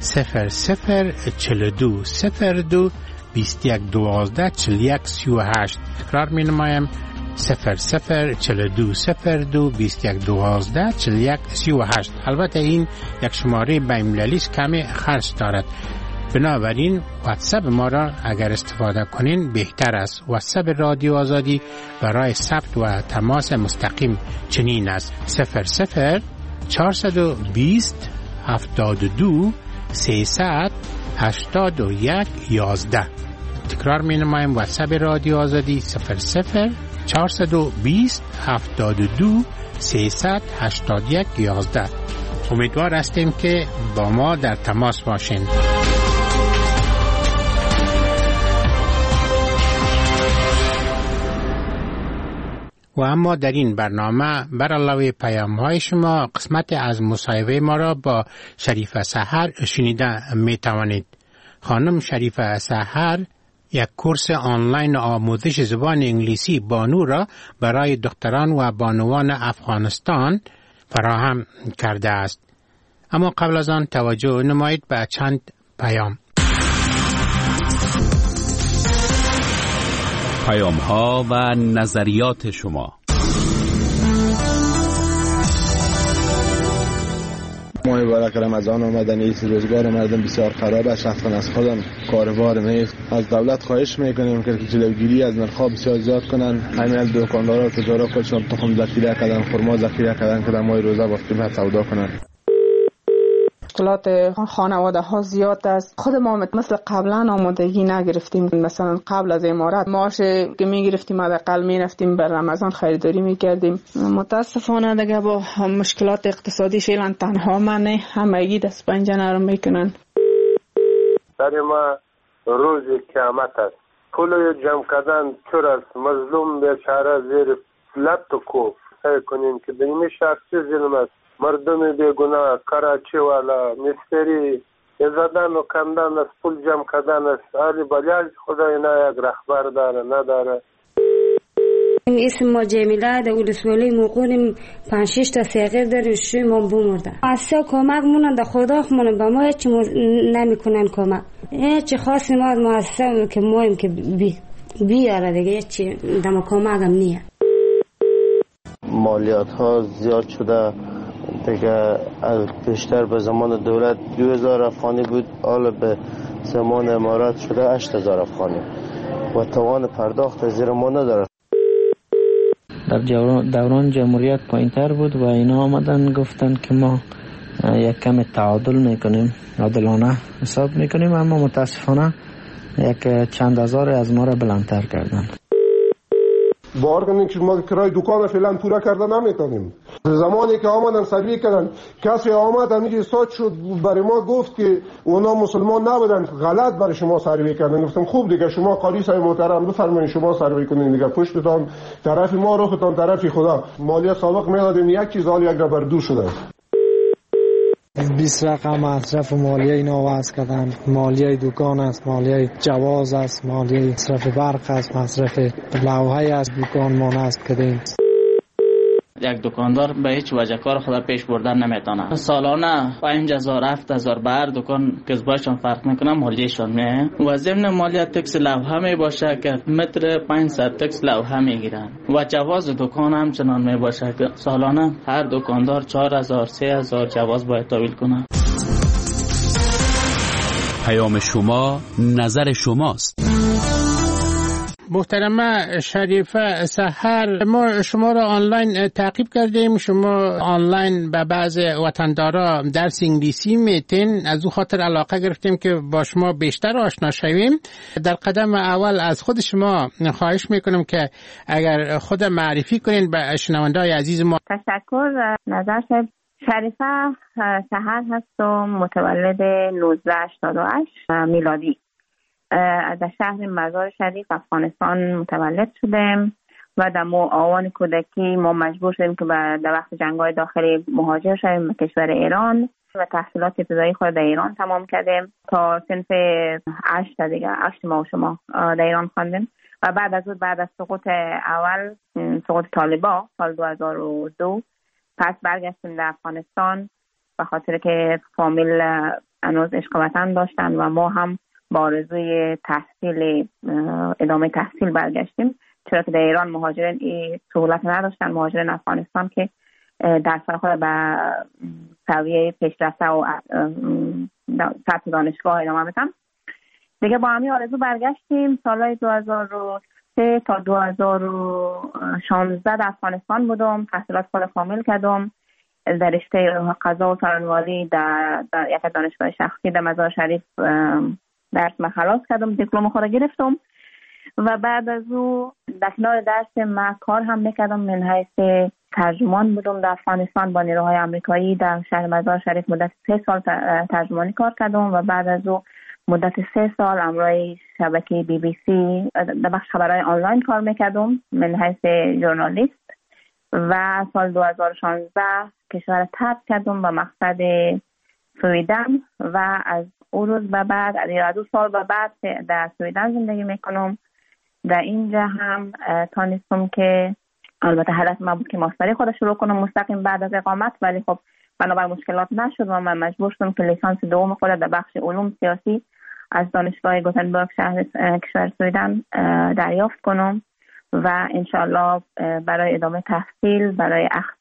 0042 02 21 12 41 38. تکرار می نمایم: 0042 02 21 12 41 38. البته این یک شماره بین‌المللی است، کمی خرج دارد. بنابراین واتساپ ما را اگر استفاده کنین بهتر است. واتساپ رادیو آزادی برای ثبت و تماس مستقیم چنین است: 00 420 72 300 81 11. تکرار می نمایم: واتساپ رادیو آزادی 00 420 72 381 11. امیدوار هستیم که با ما در تماس باشین. و اما در این برنامه بر علاوه پیام‌های شما قسمت از مصاحبه ما را با شریفه سحر شنیده می توانید. خانم شریفه سحر یک کورس آنلاین آموزش زبان انگلیسی بانو را برای دختران و بانوان افغانستان فراهم کرده است. اما قبل از آن توجه نمایید به چند پیام. پیام‌ها و نظریات شما. ماه مبارک رمضان آمدن، این روزگار مردم بسیار خراب است. شخصا از خودم کاروبار نیست. از دولت خواهش میکنیم که جلوگیری از نرخ‌ها بسیار زیاد کنن. همین دکاندارا و تجارا خودشون تخم ذخیره کردن، خرما ذخیره کردن که در ماه روزه با قیمت سودا کنن. مشکلات خانواده ها زیاد است. خود ما مثل قبلا آمادگی نگرفتیم. مثلا قبل از امارات معاش که میگرفتیم حداقل میرفتیم بر رمضان خریداری میکردیم. متاسفانه دیگه با مشکلات اقتصادی فعلا تنها من نه، همگی دست پنجه نرم میکنن. در ما روز قیامت است. پول جمع کردن چور است. مظلوم بیچاره زیر لط و کوف کنیم که بینی شخصی ظلم است. مردم بیگناه، کراچی والا، مستری زدن و کندن است، پول جمع کردن است. آلی بلیاج خدای نه یک رهبر داره نداره. اسم ما جمیله در ولسوالی موقعیم 5-6 تا صغیر داریم، شوی ما بمرده. اصلا کمک مونن در خدا خمونن به ما هیچ نمیکنن کمک. هیچ خاصی ما از مؤسسه که مایم که بیاره دیگه هیچ دم کمک هم نیه. مالیات ها زیاد شده دیگه. بیشتر به زمان دولت 2000 افغانی بود، حالا به زمان امارات شده 8000 افغانی و توان پرداخت زیر ما نداره. در دوران جمهوریت پایین‌تر بود و اینا آمدن گفتن که ما یک کم تعادل میکنیم، عادلانه حساب میکنیم، اما متاسفانه یک چند هزار از ما را بلندتر کردن. باور کنید که ما کرای دکان فعلا پورا کرده نمیتونیم. زمانی که آمدن سروی کردن، کسی آمد همیشه استاد شد برای ما گفت که اونا مسلمان نبودن، غلط برای شما سروی کردن. گفتم خوب دیگه شما قاضی صاحب محترم بفرمایید شما سروی کنین دیگه، پشتتان طرف ما روختان طرف خدا. مالیات سابق میدادیم یک چیز، حال یک را بر دو شده. 20 رقم مصرف مالیه اینا وضع کردن. مالیه دکان است، مالیه جواز است، مالیه مصرف برق است، مصرف لوحه از دکان ما نصب کردیم. یک دکاندار به هیچ وجه کار خود پیش بردن نمیتونه. سالانه 5000 7000 بر دکان کسبایشان فرق میکنه، مالیهشان میه و ضمن مالیه تکس لوحه می باشه که متر 500 تکس لوحه میگیرن و جواز دکان همچنان می باشه که سالانه هر دکاندار 4000 3000 جواز باید تحویل کنه. پیام شما نظر شماست. محترمه شریفه سحر، ما شما را آنلاین تعقیب کردیم. شما آنلاین به بعض وطندارا درس انگلیسی میتین، از او خاطر علاقه گرفتیم که با شما بیشتر آشنا شویم. در قدم اول از خود شما خواهش میکنم که اگر خود معرفی کنین به شنونده‌های عزیز ما. تشکر. نظر شریفه سحر هستم، متولد 1988 میلادی. در شهر مزار شریف افغانستان متولد شدم و در آوان کودکی ما مجبور شدیم که در وقت جنگ‌های داخلی مهاجر شدیم به کشور ایران و تحصیلات ابتدایی خود در ایران تمام کردیم تا صنف 8 دیگه 8 ماه شما در ایران خواندیم و بعد از سقوط اول، سقوط طالبان سال 2002 پس برگشتیم در افغانستان به خاطر که فامیل هنوز عشق وطن داشتن و ما هم با آرزوی تحصیل ادامه تحصیل برگشتیم، چرا که در ایران مهاجرین این سهولت نداشتن. مهاجرین افغانستان که درس خود به سویه پیشرفته و سطح دانشگاه ادامه بدن دیگه. با همین آرزو برگشتیم. سالهای 2003 تا 2016 در افغانستان بودم، تحصیلات خود کامل کردم در رشته قضا و سرانوالی در یک دانشگاه شخصی در مزار شریف. درس ما خلاص کردم، دیپلم خود گرفتم و بعد از او در کنار درس ما کار هم میکردم. من حیث ترجمان بودم در افغانستان با نیروهای آمریکایی در شهر مزار شریف. مدت 3 سال ترجمانی کار کردم و بعد از او مدت 3 سال امروی شبکه BBC در بخش خبرهای آنلاین کار میکردم من حیث ژورنالیست و سال 2016 کشور ترک کردم به مقصد سویدن و از اون روز به بعد 2 سال به بعد در سویدن زندگی میکنم. در اینجا هم تانستم که البته حالت ما بود که ماستری خود شروع کنم مستقیم بعد از اقامت، ولی خب بنابر مشکلات نشد و من مجبور شدم که لیسانس دوم خود در بخش علوم سیاسی از دانشگاه گوتنبرگ شهر کشور سویدن دریافت کنم و انشالله برای ادامه تحصیل برای اخذ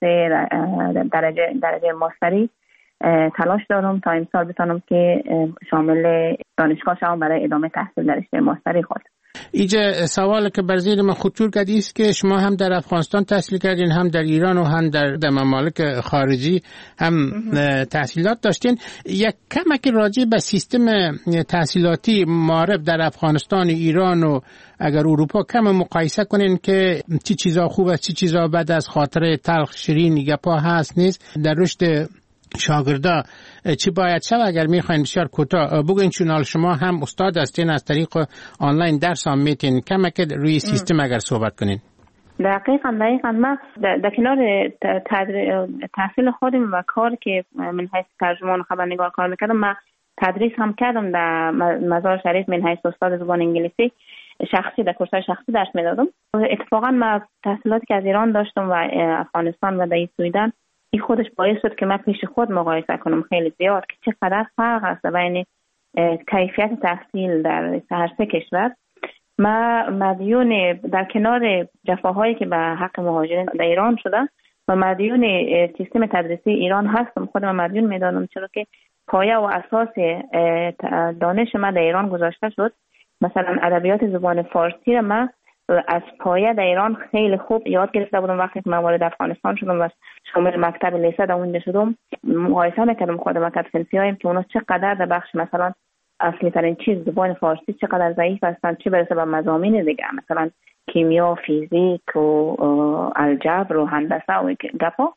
درجه ماستری تلاش دارم تا امسال بتونم که شامل دانشگاه شوم برای ادامه تحصیل در رشته ماستری خود. اینجا سوال که بر ذهن من خطور کرد است که شما هم در افغانستان تحصیل کردین، هم در ایران و هم در ممالک خارجی هم تحصیلات داشتین. یک کمک راجع به سیستم تحصیلاتی معرف در افغانستان، ایران و اگر اروپا کم مقایسه کنین که چی چیزا خوب است، چی چیزا بد است، خاطره تلخ شیرین گپا هست نیست در رشد شاگردا چی باید شد؟ اگر میخواین بسیار کوتاه بگین، چون شما هم استاد هستین از طریق آنلاین درس هم میتین، کمک روی سیستم اگر صحبت کنین. دقیقاً ما در کنار تحصیل خودم و کار که من حیث ترجمان و خبرنگار کار میکردم، من تدریس هم کردم در مزار شریف من حیث استاد زبان انگلیسی شخصی، در کورس‌های شخصی درس میدادم. اتفاقاً من تحصیلاتی که از ایران داشتم و افغانستان و در سویدن، این خودش باعث شد که من پیش خود مقایسه کنم خیلی زیاد که چقدر فرق است بین کیفیت تحصیل در هر سه کشور. ما مدیون در کنار جفاهایی که به حق مهاجرین در ایران شده و مدیون سیستم تدریسی ایران هستم، خودم مدیون میدانم، چرا که پایه و اساس دانش من در ایران گذاشته شد. مثلا ادبیات زبان فارسی را من از پایه در ایران خیلی خوب یاد گرفته بودم. وقتی که من وارد افغانستان شدم و شامل مکتب لیسه در اونجا شدم، مقایسه میکردم خودم که فنسیایم که اونا چقدر در بخش مثلا اصلی ترین چیز زبان فارسی چقدر ضعیف هستن، چه برسه به مضامین دیگه مثلا کیمیا، فیزیک و الجبر و هندسه و گپا.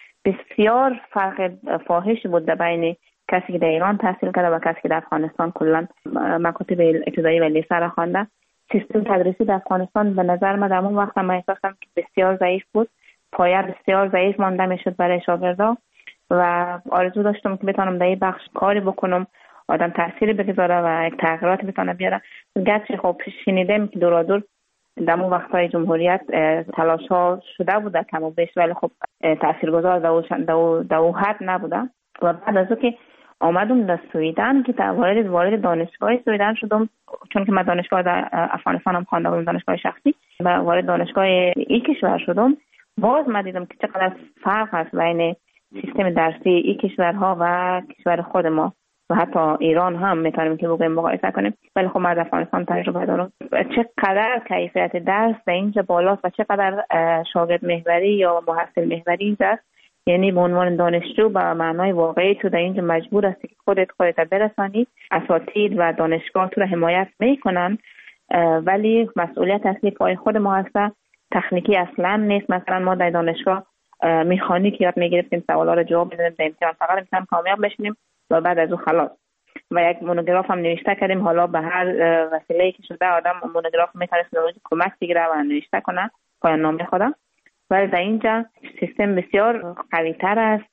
بسیار فرق فاحش بود بین کسی که در ایران تحصیل کرده و کسی که در افغانستان کلا مکاتب ابتدایی و لیسه را خوانده. سیستم تدریسی در افغانستان به نظر من در اون وقت من احساس کردم که بسیار ضعیف بود، پایه بسیار ضعیف مانده میشد برای شاگردا و آرزو داشتم که بتونم در این بخش کاری بکنم، آدم تأثیری بگذاره و یک تغییرات بتونه بیاره. گرچه خب شنیدم که دورادور در اون وقتهای جمهوریت تلاش ها شده بوده کم و بیش، ولی خب تاثیرگذار در او حد نبوده. و بعد از اون که آمدم در سویدن که وارد دانشگاه سویدن شدم، چون که من دانشگاه در افغانستان هم خوانده بودم، دانشگاه شخصی، و وارد دانشگاه این کشور شدم، باز من دیدم که چقدر فرق هست بین سیستم درسی این کشورها و کشور خود ما و حتی ایران هم میتونیم که بگویم مقایسه کنیم. ولی خب من در افغانستان تجربه دارم چقدر کیفیت درس در اینجا بالاست و چقدر شاگرد محوری یا محصل محوری است. یعنی به عنوان دانشجو به معنای واقعی تو در اینجا مجبور هستی که خودت برسانی، اساتید و دانشگاه تو رو حمایت میکنن، ولی مسئولیت اصلی پای خود ما هست. تکنیکی اصلا نیست. مثلا ما در دانشگاه مکانیک یاد میگرفتیم، سوالا رو جواب میدادیم، در امتحان فقط امتحان کامیاب بشیم و بعد از اون خلاص. و یک مونوگراف هم نوشته کردیم، حالا به هر وسیله‌ای که شده آدم مونوگراف میتونه کمک بگیره و نوشته کنه پایان نامه خودم. ولی در اینجا سیستم بسیار قوی تر است،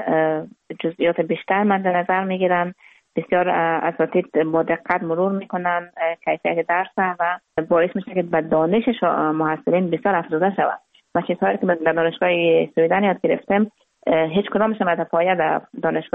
جزئیات بیشتر من در نظر میگیرن، بسیار اساتید با دقت مرور میکنن کیفیت درس و باعث میشه که به دانش محصلین بسیار افزوده شود. و چیزهایی که در دانشگاه سویدن یاد گرفتم هیچ کدامش در پایه در دانشگاه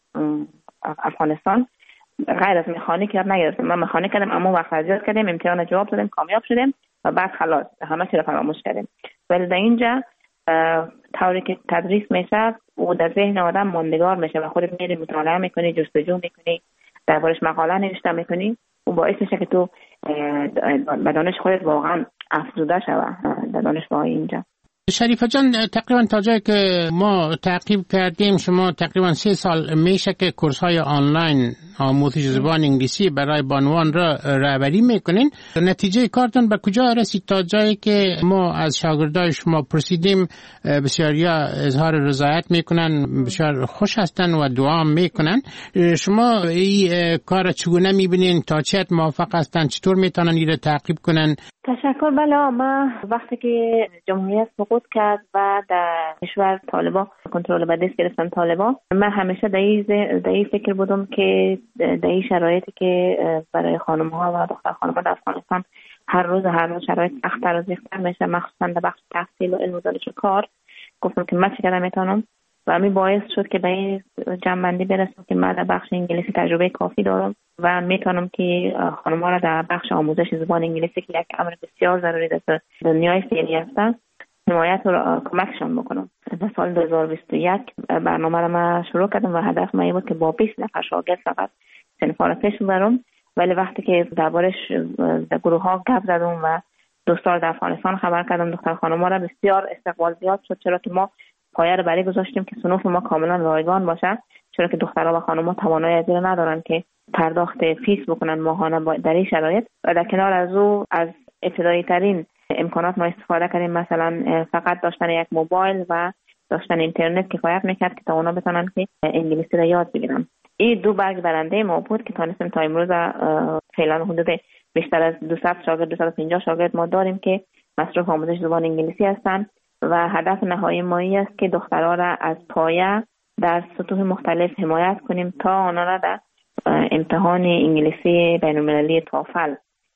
افغانستان غیر از مکانیک یاد نگرفتم. من مکانیک کردم، اما وقت یاد کردیم، امتحان جواب دادیم، کامیاب شدیم و بعد خلاص همه چی رو فراموش کردیم. ولی در اینجا طوری که تدریس میشه و در ذهن آدم ماندگار میشه و خودت میری مطالعه میکنی، جستجو میکنی، دربارش مقاله نوشته میکنی و باعث میشه که تو به دانش خودت واقعا افزوده شوی در دانشگاه اینجا. شریفه جان، تقریبا تا جایی که ما تعقیب کردیم شما تقریبا 3 سال میشه که کورس های آنلاین آموزش زبان انگلیسی برای بانوان را رهبری میکنین. نتیجه کارتون به کجا رسید تا جایی که ما از شاگردای شما پرسیدیم؟ بسیاریا اظهار رضایت میکنن، بسیار خوش هستن و دعا میکنن. شما این کار چگونه میبینین؟ تا چه حد موافق هستن؟ چطور میتونن این را تعقیب کنن؟ تشکر. بله، ما وقتی که جمهوریت سقوط کرد و در کشور طالبان کنترل به دست گرفتن طالبان، من همیشه در این فکر بودم که در این شرایطی که برای خانم‌ها و دختر خانم‌ها در افغانستان هر روز شرایط سخت‌تر و سخت‌تر میشه، مخصوصا در بخش تحصیل و علم و دانش و کار، گفتم که من چه کردم میتونم و همین باعث شد که به این جنبندی برسم که من در بخش انگلیسی تجربه کافی دارم و میتونم که خانم‌ها را در بخش آموزش زبان انگلیسی که یک امر بسیار ضروری در دنیای فعلی است حمایت و کمکشان بکنم. در سال 2021 برنامه را ما شروع کردم و هدف ما این بود که با 20 نفر شاگرد فقط صنف‌ها را پیش ببرم، ولی وقتی که دربارش در گروه ها گپ زدم و دوستان در افغانستان خبر کردم دختر خانم‌ها را بسیار استقبال زیاد شد، چرا که ما پایه را برای گذاشتیم که صنوف ما کاملا رایگان باشه، چرا که دخترها و خانم‌ها توانایی از این ندارن که پرداخت فیس بکنن ماهانه در این شرایط. و در کنار از او از ابتدایی ترین امکانات ما استفاده کردیم، مثلا فقط داشتن یک موبایل و داشتن اینترنت کفایت میکرد که تا اونا بتونن که انگلیسی را یاد بگیرن. این دو برگ برنده ما بود که تانستیم تا امروز فعلا حدود بیشتر از 200 شاگرد 250 شاگرد ما داریم که مصروف آموزش زبان انگلیسی هستند و هدف نهایی ما این است که دخترها را از پایه در سطوح مختلف حمایت کنیم تا آنها را در امتحان انگلیسی بین‌المللی توفل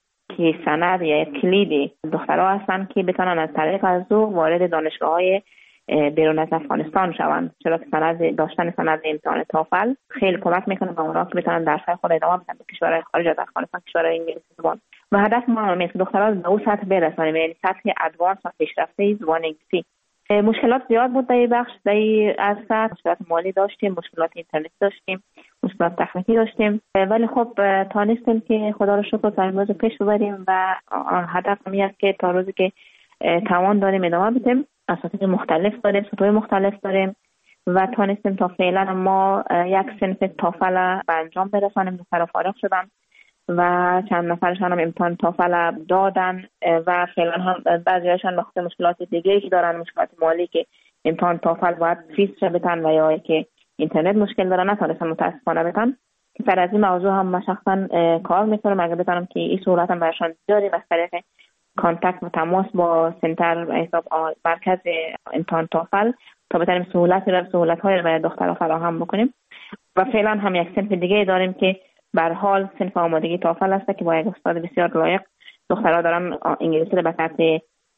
که سند یا کلید دخترها هستند که بتونن از طریق از او وارد دانشگاه‌های بیرون از افغانستان شوند، چرا که داشتن سند امتحان توفل خیلی کمک میکنه به اونها که بتونن درس‌های خود ادامه بدن به کشورهای خارج از افغانستان، کشورهای انگلیسی زبان. و هدف ما اینه که دخترها به اون سطح برسانیم، یعنی سطح ادوانس و پیشرفته زبان انگلیسی. مشکلات زیاد بود در این بخش، در این عرصه مشکلات مالی داشتیم، مشکلات اینترنت داشتیم، مشکلات تکنیکی داشتیم، ولی خب تانستیم که خدا رو شکر تا امروز پیش ببریم و هدف این است که تا روزی که توان داریم ادامه بدیم. اساتید مختلف داریم، سطوح مختلف داریم و تانستیم تا فعلا ما یک صنف توفل به انجام برسانیم. دخترها فارغ شدن و چند نفرشان هم امتحان توفل دادن و فعلا هم بعضی‌هاشون به خاطر مشکلات دیگه‌ای که دارن، مشکلات مالی که امتحان توفل باید فیس بدن و یا که اینترنت مشکل دارن نتونستن متاسفانه بدن. سر از این موضوع هم من شخصا کار میکنم اگه بتونم که این سهولت هم براشون داریم از طریق کانتکت و تماس با سنتر حساب مرکز امتحان توفل تا بتونیم سهولت‌های رو برای دخترها فراهم بکنیم. و فعلا هم یک صنف دیگه داریم که به هر حال صنف آمادگی توفل است که با یک استاد بسیار لایق دخترها دارن انگلیسی رو به سطح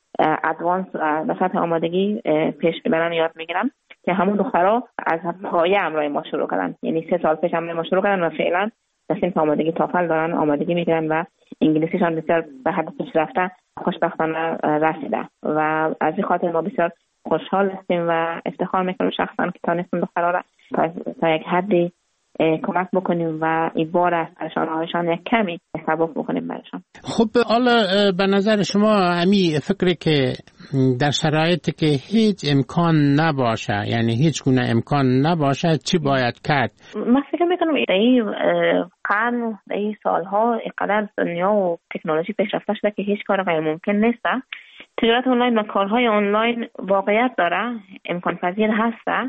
ادوانس و به سطح آمادگی پیش ببرن یاد میگیرن که همون دخترها از پایه همراه ما شروع کردن، یعنی 3 سال پیش همراه ما شروع کردن و فعلا در صنف آمادگی توفل دارن آمادگی میگیرن و انگلیسیشان بسیار به حد پیشرفته خوشبختانه رسیده و از این خاطر ما بسیار خوشحال هستیم و افتخار میکنیم شخصا که تانستیم دخترها را تا یک حدی کمک بکنیم و این بار از پرشانهایشان یک کمی سبک بکنیم برشان. خب حالا به نظر شما همی فکری که در شرایطی که هیچ امکان نباشه، یعنی هیچ گونه امکان نباشه، چی باید کرد؟ من فکر میکنم در این قرن، در این سالها اینقدر دنیا و تکنولوژی پیشرفته شده که هیچ کار غیر ممکن نیست. تجارت آنلاین و کارهای آنلاین واقعیت داره، امکان پذیر هسته،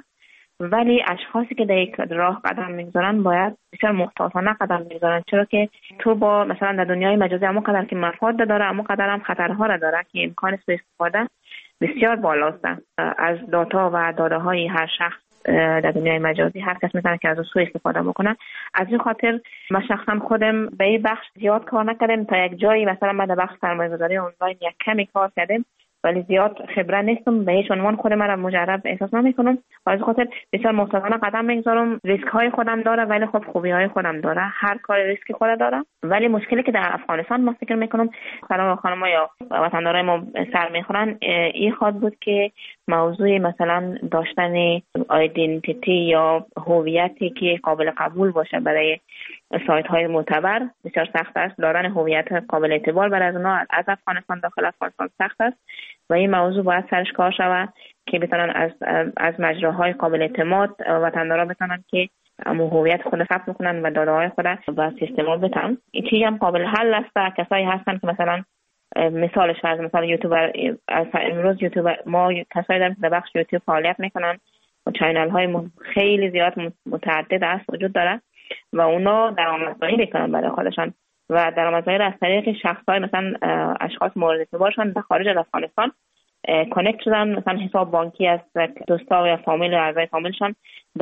ولی اشخاصی که در یک راه قدم میگذارن باید بسیار محتاطانه قدم میگذارن، چرا که تو با مثلا در دنیای مجازی همون قدر که مفاد داره همون قدر هم خطرها را داره که امکان سوء استفاده بسیار بالاست از داتا و داده های هر شخص در دنیای مجازی. هر کس میتونه که از سوء استفاده بکنه. از این خاطر من شخصا خودم به این بخش زیاد کار نکردم، تا یک جایی مثلا من در بخش سرمایه‌گذاری آنلاین یک کمی کار کردم ولی زیاد خبره نیستم، به هیچ عنوان خودم را مجرب احساس نمی‌کنم و از خاطر بسیار محتاطانه قدم می‌گذارم. ریسک های خودم داره ولی خب خوبی های خودم داره، هر کار ریسک خود داره. ولی مشکلی که در افغانستان ما فکر می‌کنم خانم‌ها یا وطندارای ما سر می‌خورن این خود بود که موضوع مثلا داشتن آیدنتیتی یا هویتی که قابل قبول باشه برای سایت های معتبر بسیار سخت است. دادن هویت قابل اعتبار برای از اونها از افغانستان داخل افغانستان سخت است و این موضوع باید سرش کار شود که بتونن از مجراهای قابل اعتماد وطندارا بتونن که هویت خود ثبت بکنن و داده های خود و سیستما بتن. این چیزی هم قابل حل است. کسایی هستن که مثلا مثالش فرض مثلا یوتیوبر، امروز یوتیوبر ما کسایی داریم که در بخش یوتیوب فعالیت میکنن و چینل های خیلی زیاد متعدد است وجود داره و اونا درآمدزایی میکنن برای خودشان و درآمدزایی را از طریق شخصای مثلا اشخاص مورد اعتبارشان در خارج از افغانستان کانکت شدن، مثلا حساب بانکی از دوستا یا فامیل و اعضای فامیلشان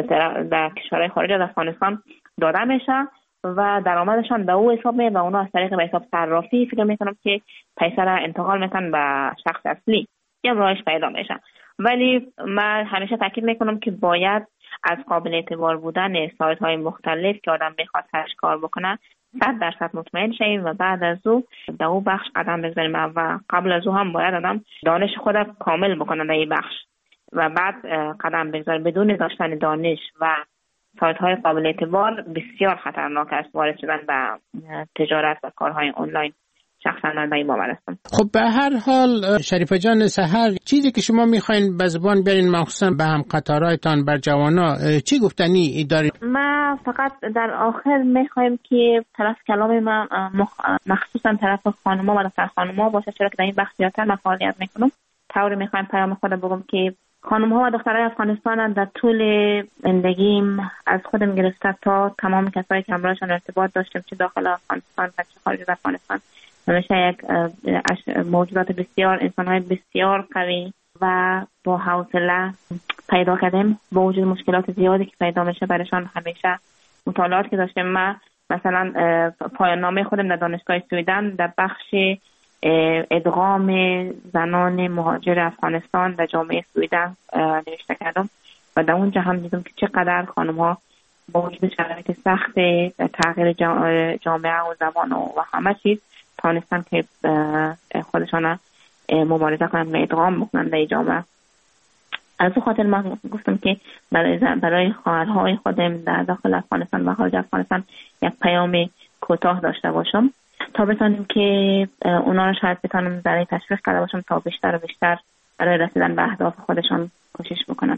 در کشورهای خارج از افغانستان داده میشه و درآمدشان به او حساب میاد و اونا از طریق به حساب صرافی فکر میکنم که پیسه را انتقال میتن به شخص اصلی یا راهش پیدا میشه. ولی من همیشه تاکید میکنم که باید از قابل اعتبار بودن سایت های مختلف که آدم بخواد سرش کار بکنه 100% مطمئن شویم و بعد از او در او بخش قدم بزنیم و قبل از او هم باید آدم دانش خود کامل بکنه در این بخش و بعد قدم بگذاره. بدون داشتن دانش و سایت های قابل اعتبار بسیار خطرناک است وارد شدن به تجارت و کارهای آنلاین. شخصا من به این باور هستم. خب به هر حال شریفه جان سحر، چیزی که شما میخواین به زبان بیارین مخصوصا به هم قطارایتان بر جوانا چی گفتنی دارید؟ ما فقط در آخر میخوایم که طرف کلام ما مخصوصا طرف خانوما و دختر خانوما باشه، چرا که در این بخش زیادتر من فعالیت میکنم. طوری میخوایم پیام خود بگم که خانم‌ها و دخترای افغانستان در طول زندگیم از خودم گرفته تا تمام کسایی که همراهشان ارتباط داشتم چه داخل افغانستان و چه خارج از افغانستان، همیشه یک موجودات بسیار، انسان‌های بسیار قوی و با حوصله پیدا کردیم. با وجود مشکلات زیادی که پیدا میشه برایشان همیشه مطالعات که داشتم، ما مثلا پایان نامه خودم در دانشگاه سویدن در بخش ادغام زنان مهاجر افغانستان در جامعه سویدن نوشته کردم و در اونجا هم دیدم که چقدر خانم‌ها با وجود شرایط سخت تغییر جامعه و زبان و همه چیز تانستن که خودشان مبارزه کنند و ادغام بکنند در جامعه. از اون خاطر من گفتم که برای خواهرهای خودم در داخل افغانستان و خارج افغانستان یک پیام کوتاه داشته باشم تا بتونیم که اونا رو شاید بتونم برای تشویق کرده باشم تا بیشتر و بیشتر برای رسیدن به اهداف خودشان کوشش بکنن.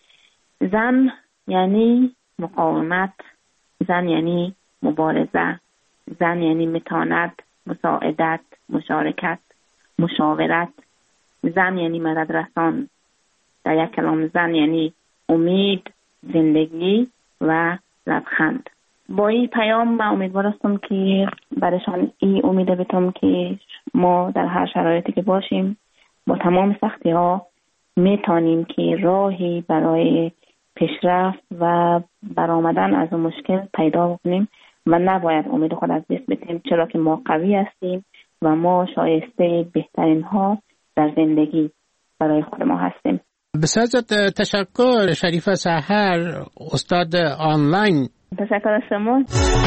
زن یعنی مقاومت، زن یعنی مبارزه، زن یعنی متانت، مساعدت، مشارکت، مشاورت، زن یعنی مدد رسان. در یک کلام زن یعنی امید، زندگی و لبخند. با این پیام من امیدوار هستم که برایشان این امید بتم که ما در هر شرایطی که باشیم با تمام سختی ها میتونیم که راهی برای پیشرفت و برآمدن از اون مشکل پیدا بکنیم و نباید امید خود از دست بدیم، چرا که ما قوی هستیم و ما شایسته بهترین ها در زندگی برای خود ما هستیم. بسیار تشکر شریفه سحر، استاد آنلاین. تشکر از شما.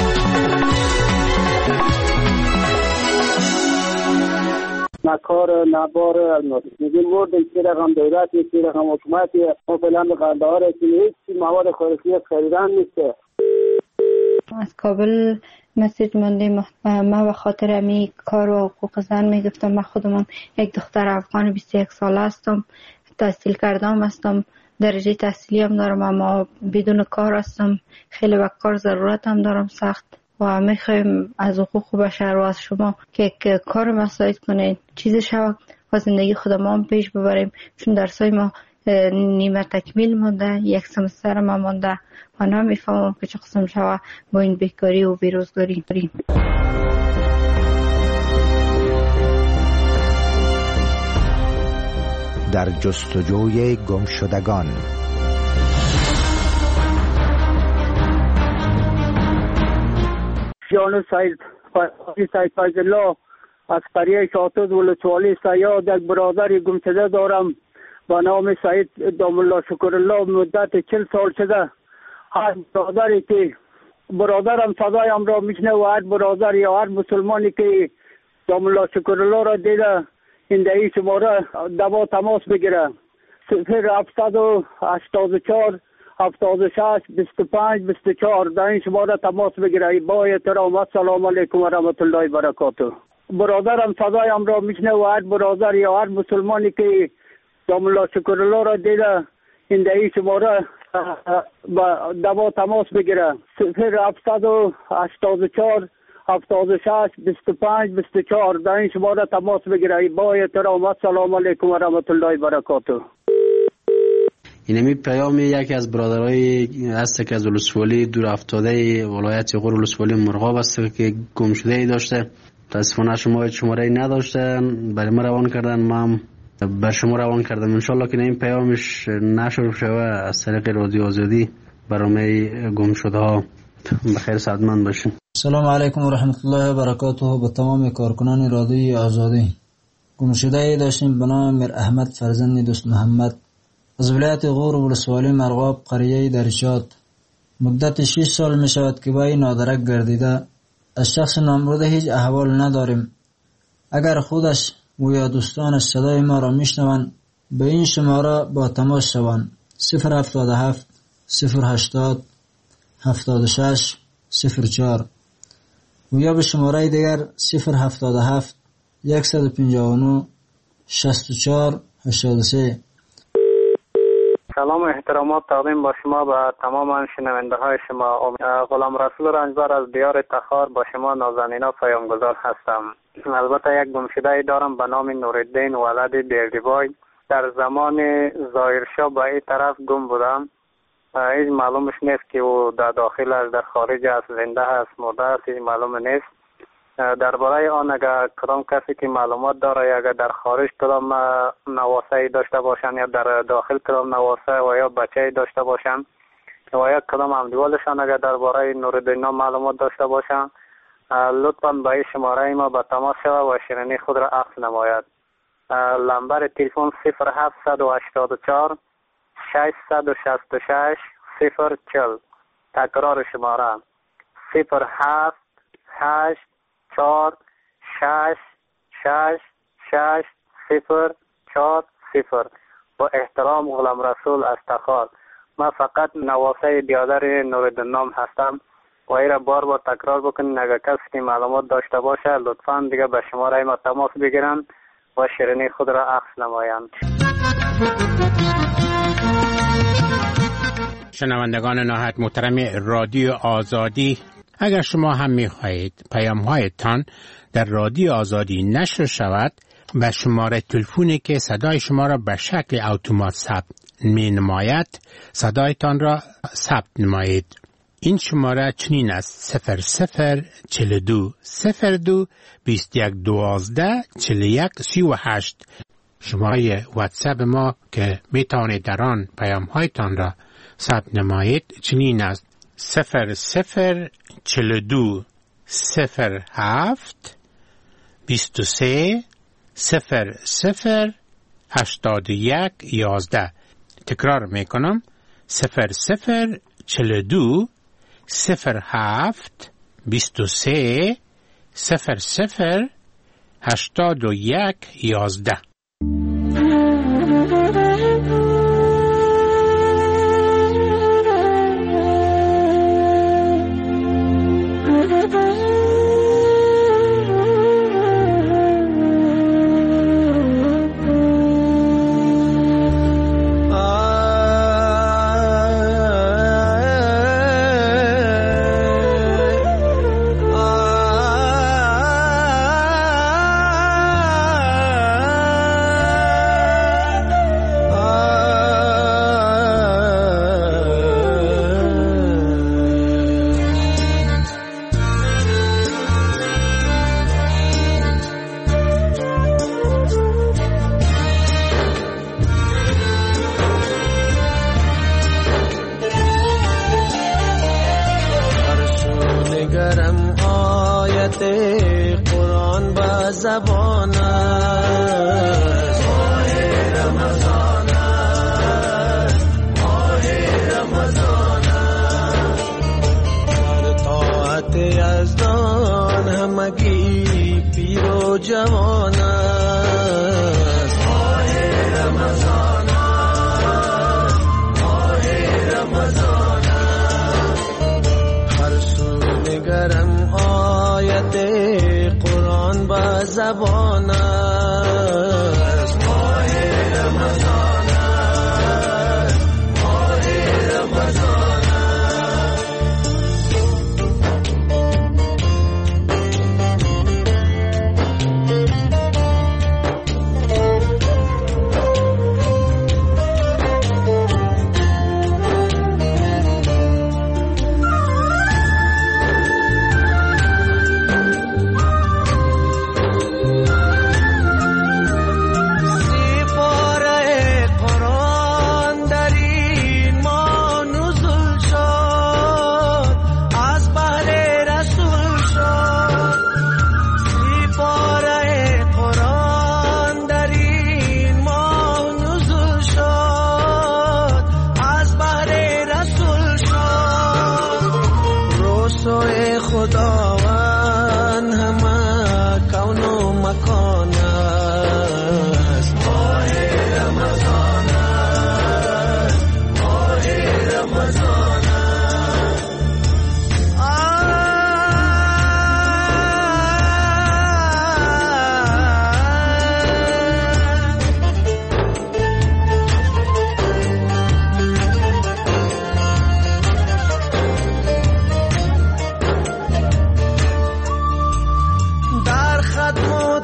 مکار نبار الماس میگیم ورد این رقم دولت این رقم حکومتی ما فعلا به قندهار هیچ مواد خارجی خریدن نیست. از کابل مسیج موندیم. ما به خاطر امی کار و حقوق زن میگفتم. من خودم یک دختر افغان 21 ساله هستم، تحصیل کردم هستم، درجه تحصیلی هم دارم، اما بدون کار هستم. خیلی به کار ضرورت هم دارم سخت و میخوایم از حقوق بشر و از شما که کار مساعد کنین، چیز شود و زندگی خودمان پیش ببریم، چون درسای ما نیمه تکمیل مونده، یک سمستر ما مونده و نمیفهمم که چه قسم شود با این بیکاری و بیروزگاری. در جستجوی گمشدگان. جان سید فیض الله از قریه شاطد ولسوالی سیاد یک برادر گمشده دارم با نام سید دام الله شکر الله. مدت 40 سال شده هر برادری که برادرم صدایم را میشنه و هر برادر یا هر مسلمانی که دام الله شکر الله را دیده این دهی شماره دوا تماس بگیره 0784 76 25 24 در این شماره تماس بگیره. با احترام السلام علیکم و رحمت الله و برکاته. برادرم صدایم را میشنه و هر برادر یا هر مسلمانی که دام الله شکر الله را دیده این دهی شماره دوا تماس بگیره 0784 76 25 24 در این شماره تماس بگیره. با احترام السلام علیکم و رحمت الله و برکاته. اینمی پیام یکی از برادرای هست که از ولسوالی دور افتاده ولایت غور ولسوالی مرغاب است که گم شده ای داشته. متاسفانه شما شماره ای نداشتن، برای ما روان کردن، ما هم بر شما روان کردم. انشالله که این پیامش نشر شوه از طریق رادیو آزادی برای گم شده ها. بخیر سعادتمند باشین. سلام علیکم و رحمت الله و برکاته. به تمام کارکنان رادیوی آزادی. گمشده ای داشتیم به نام میر احمد فرزند دوست محمد از ولایت غور ولسوالی مرغاب قریه درشاد. مدت 6 سال می شود که با این نادرک گردیده از شخص نامبرده هیچ احوال نداریم. اگر خودش و یا دوستانش صدای ما را میشنوند به این شماره با تماس شوند: 077 080 76 04 و یا به شماره دیگر 077 159 64 83. سلام و احترامات تقدیم با شما به تمام شنونده های شما. غلام رسول رنجبر از دیار تخار با شما نازنینا پیامگذار هستم. البته یک گمشده دارم به نام نورالدین ولد بیردیبای. در زمان ظاهرشاه به این طرف گم بودم. هیچ معلومش نیست که او در داخل است، در خارج است، زنده است، مرده است، هیچ معلوم نیست. درباره آن اگر کدام کسی که معلومات داره یا اگر در خارج کدام نواسه داشته باشن یا در داخل کدام نواسه و یا بچه داشته باشن و یا کدام همدیوالشان اگر درباره نورالدین معلومات داشته باشن، لطفاً به این شماره ما به تماس شود و شیرینی خود را عکس نماید. نمبر تلفن 0784 666 040. تکرار شماره 078 4 6 6 6 0 4 0. با احترام غلام رسول از تخار. من فقط نواسه بیادر نورالدین هستم و ایره بار بار تکرار بکنین. اگر کسی که معلومات داشته باشه لطفاً دیگه به شماره ما تماس بگیرن و شیرینی خود را عکس نمایند. شنوندگان نهایت محترم رادیو آزادی، اگر شما هم می‌خواهید پیام‌هایتان در رادیو آزادی نشر شود، به شماره تلفنی که صدای شما را به شکل اتومات ثبت می‌نماید صدایتان را ثبت نمایید. این شماره چنین است: 0042 02 21 12 41 38. شماره واتساپ ما که میتوانید در آن پیام‌هایتان را ثبت نمایید چنین است: 0042 07 23 00 81 11. تکرار میکنم: 0042 07 23 00 81 11.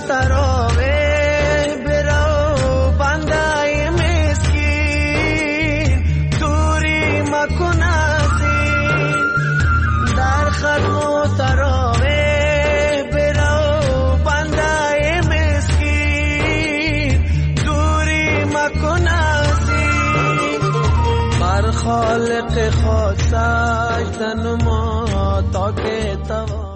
تراوه برو بنده مسکین دوری مکن از این در خدمت تراوه برو بنده مسکین دوری مکن از این بر خالق خود سجده نما تا که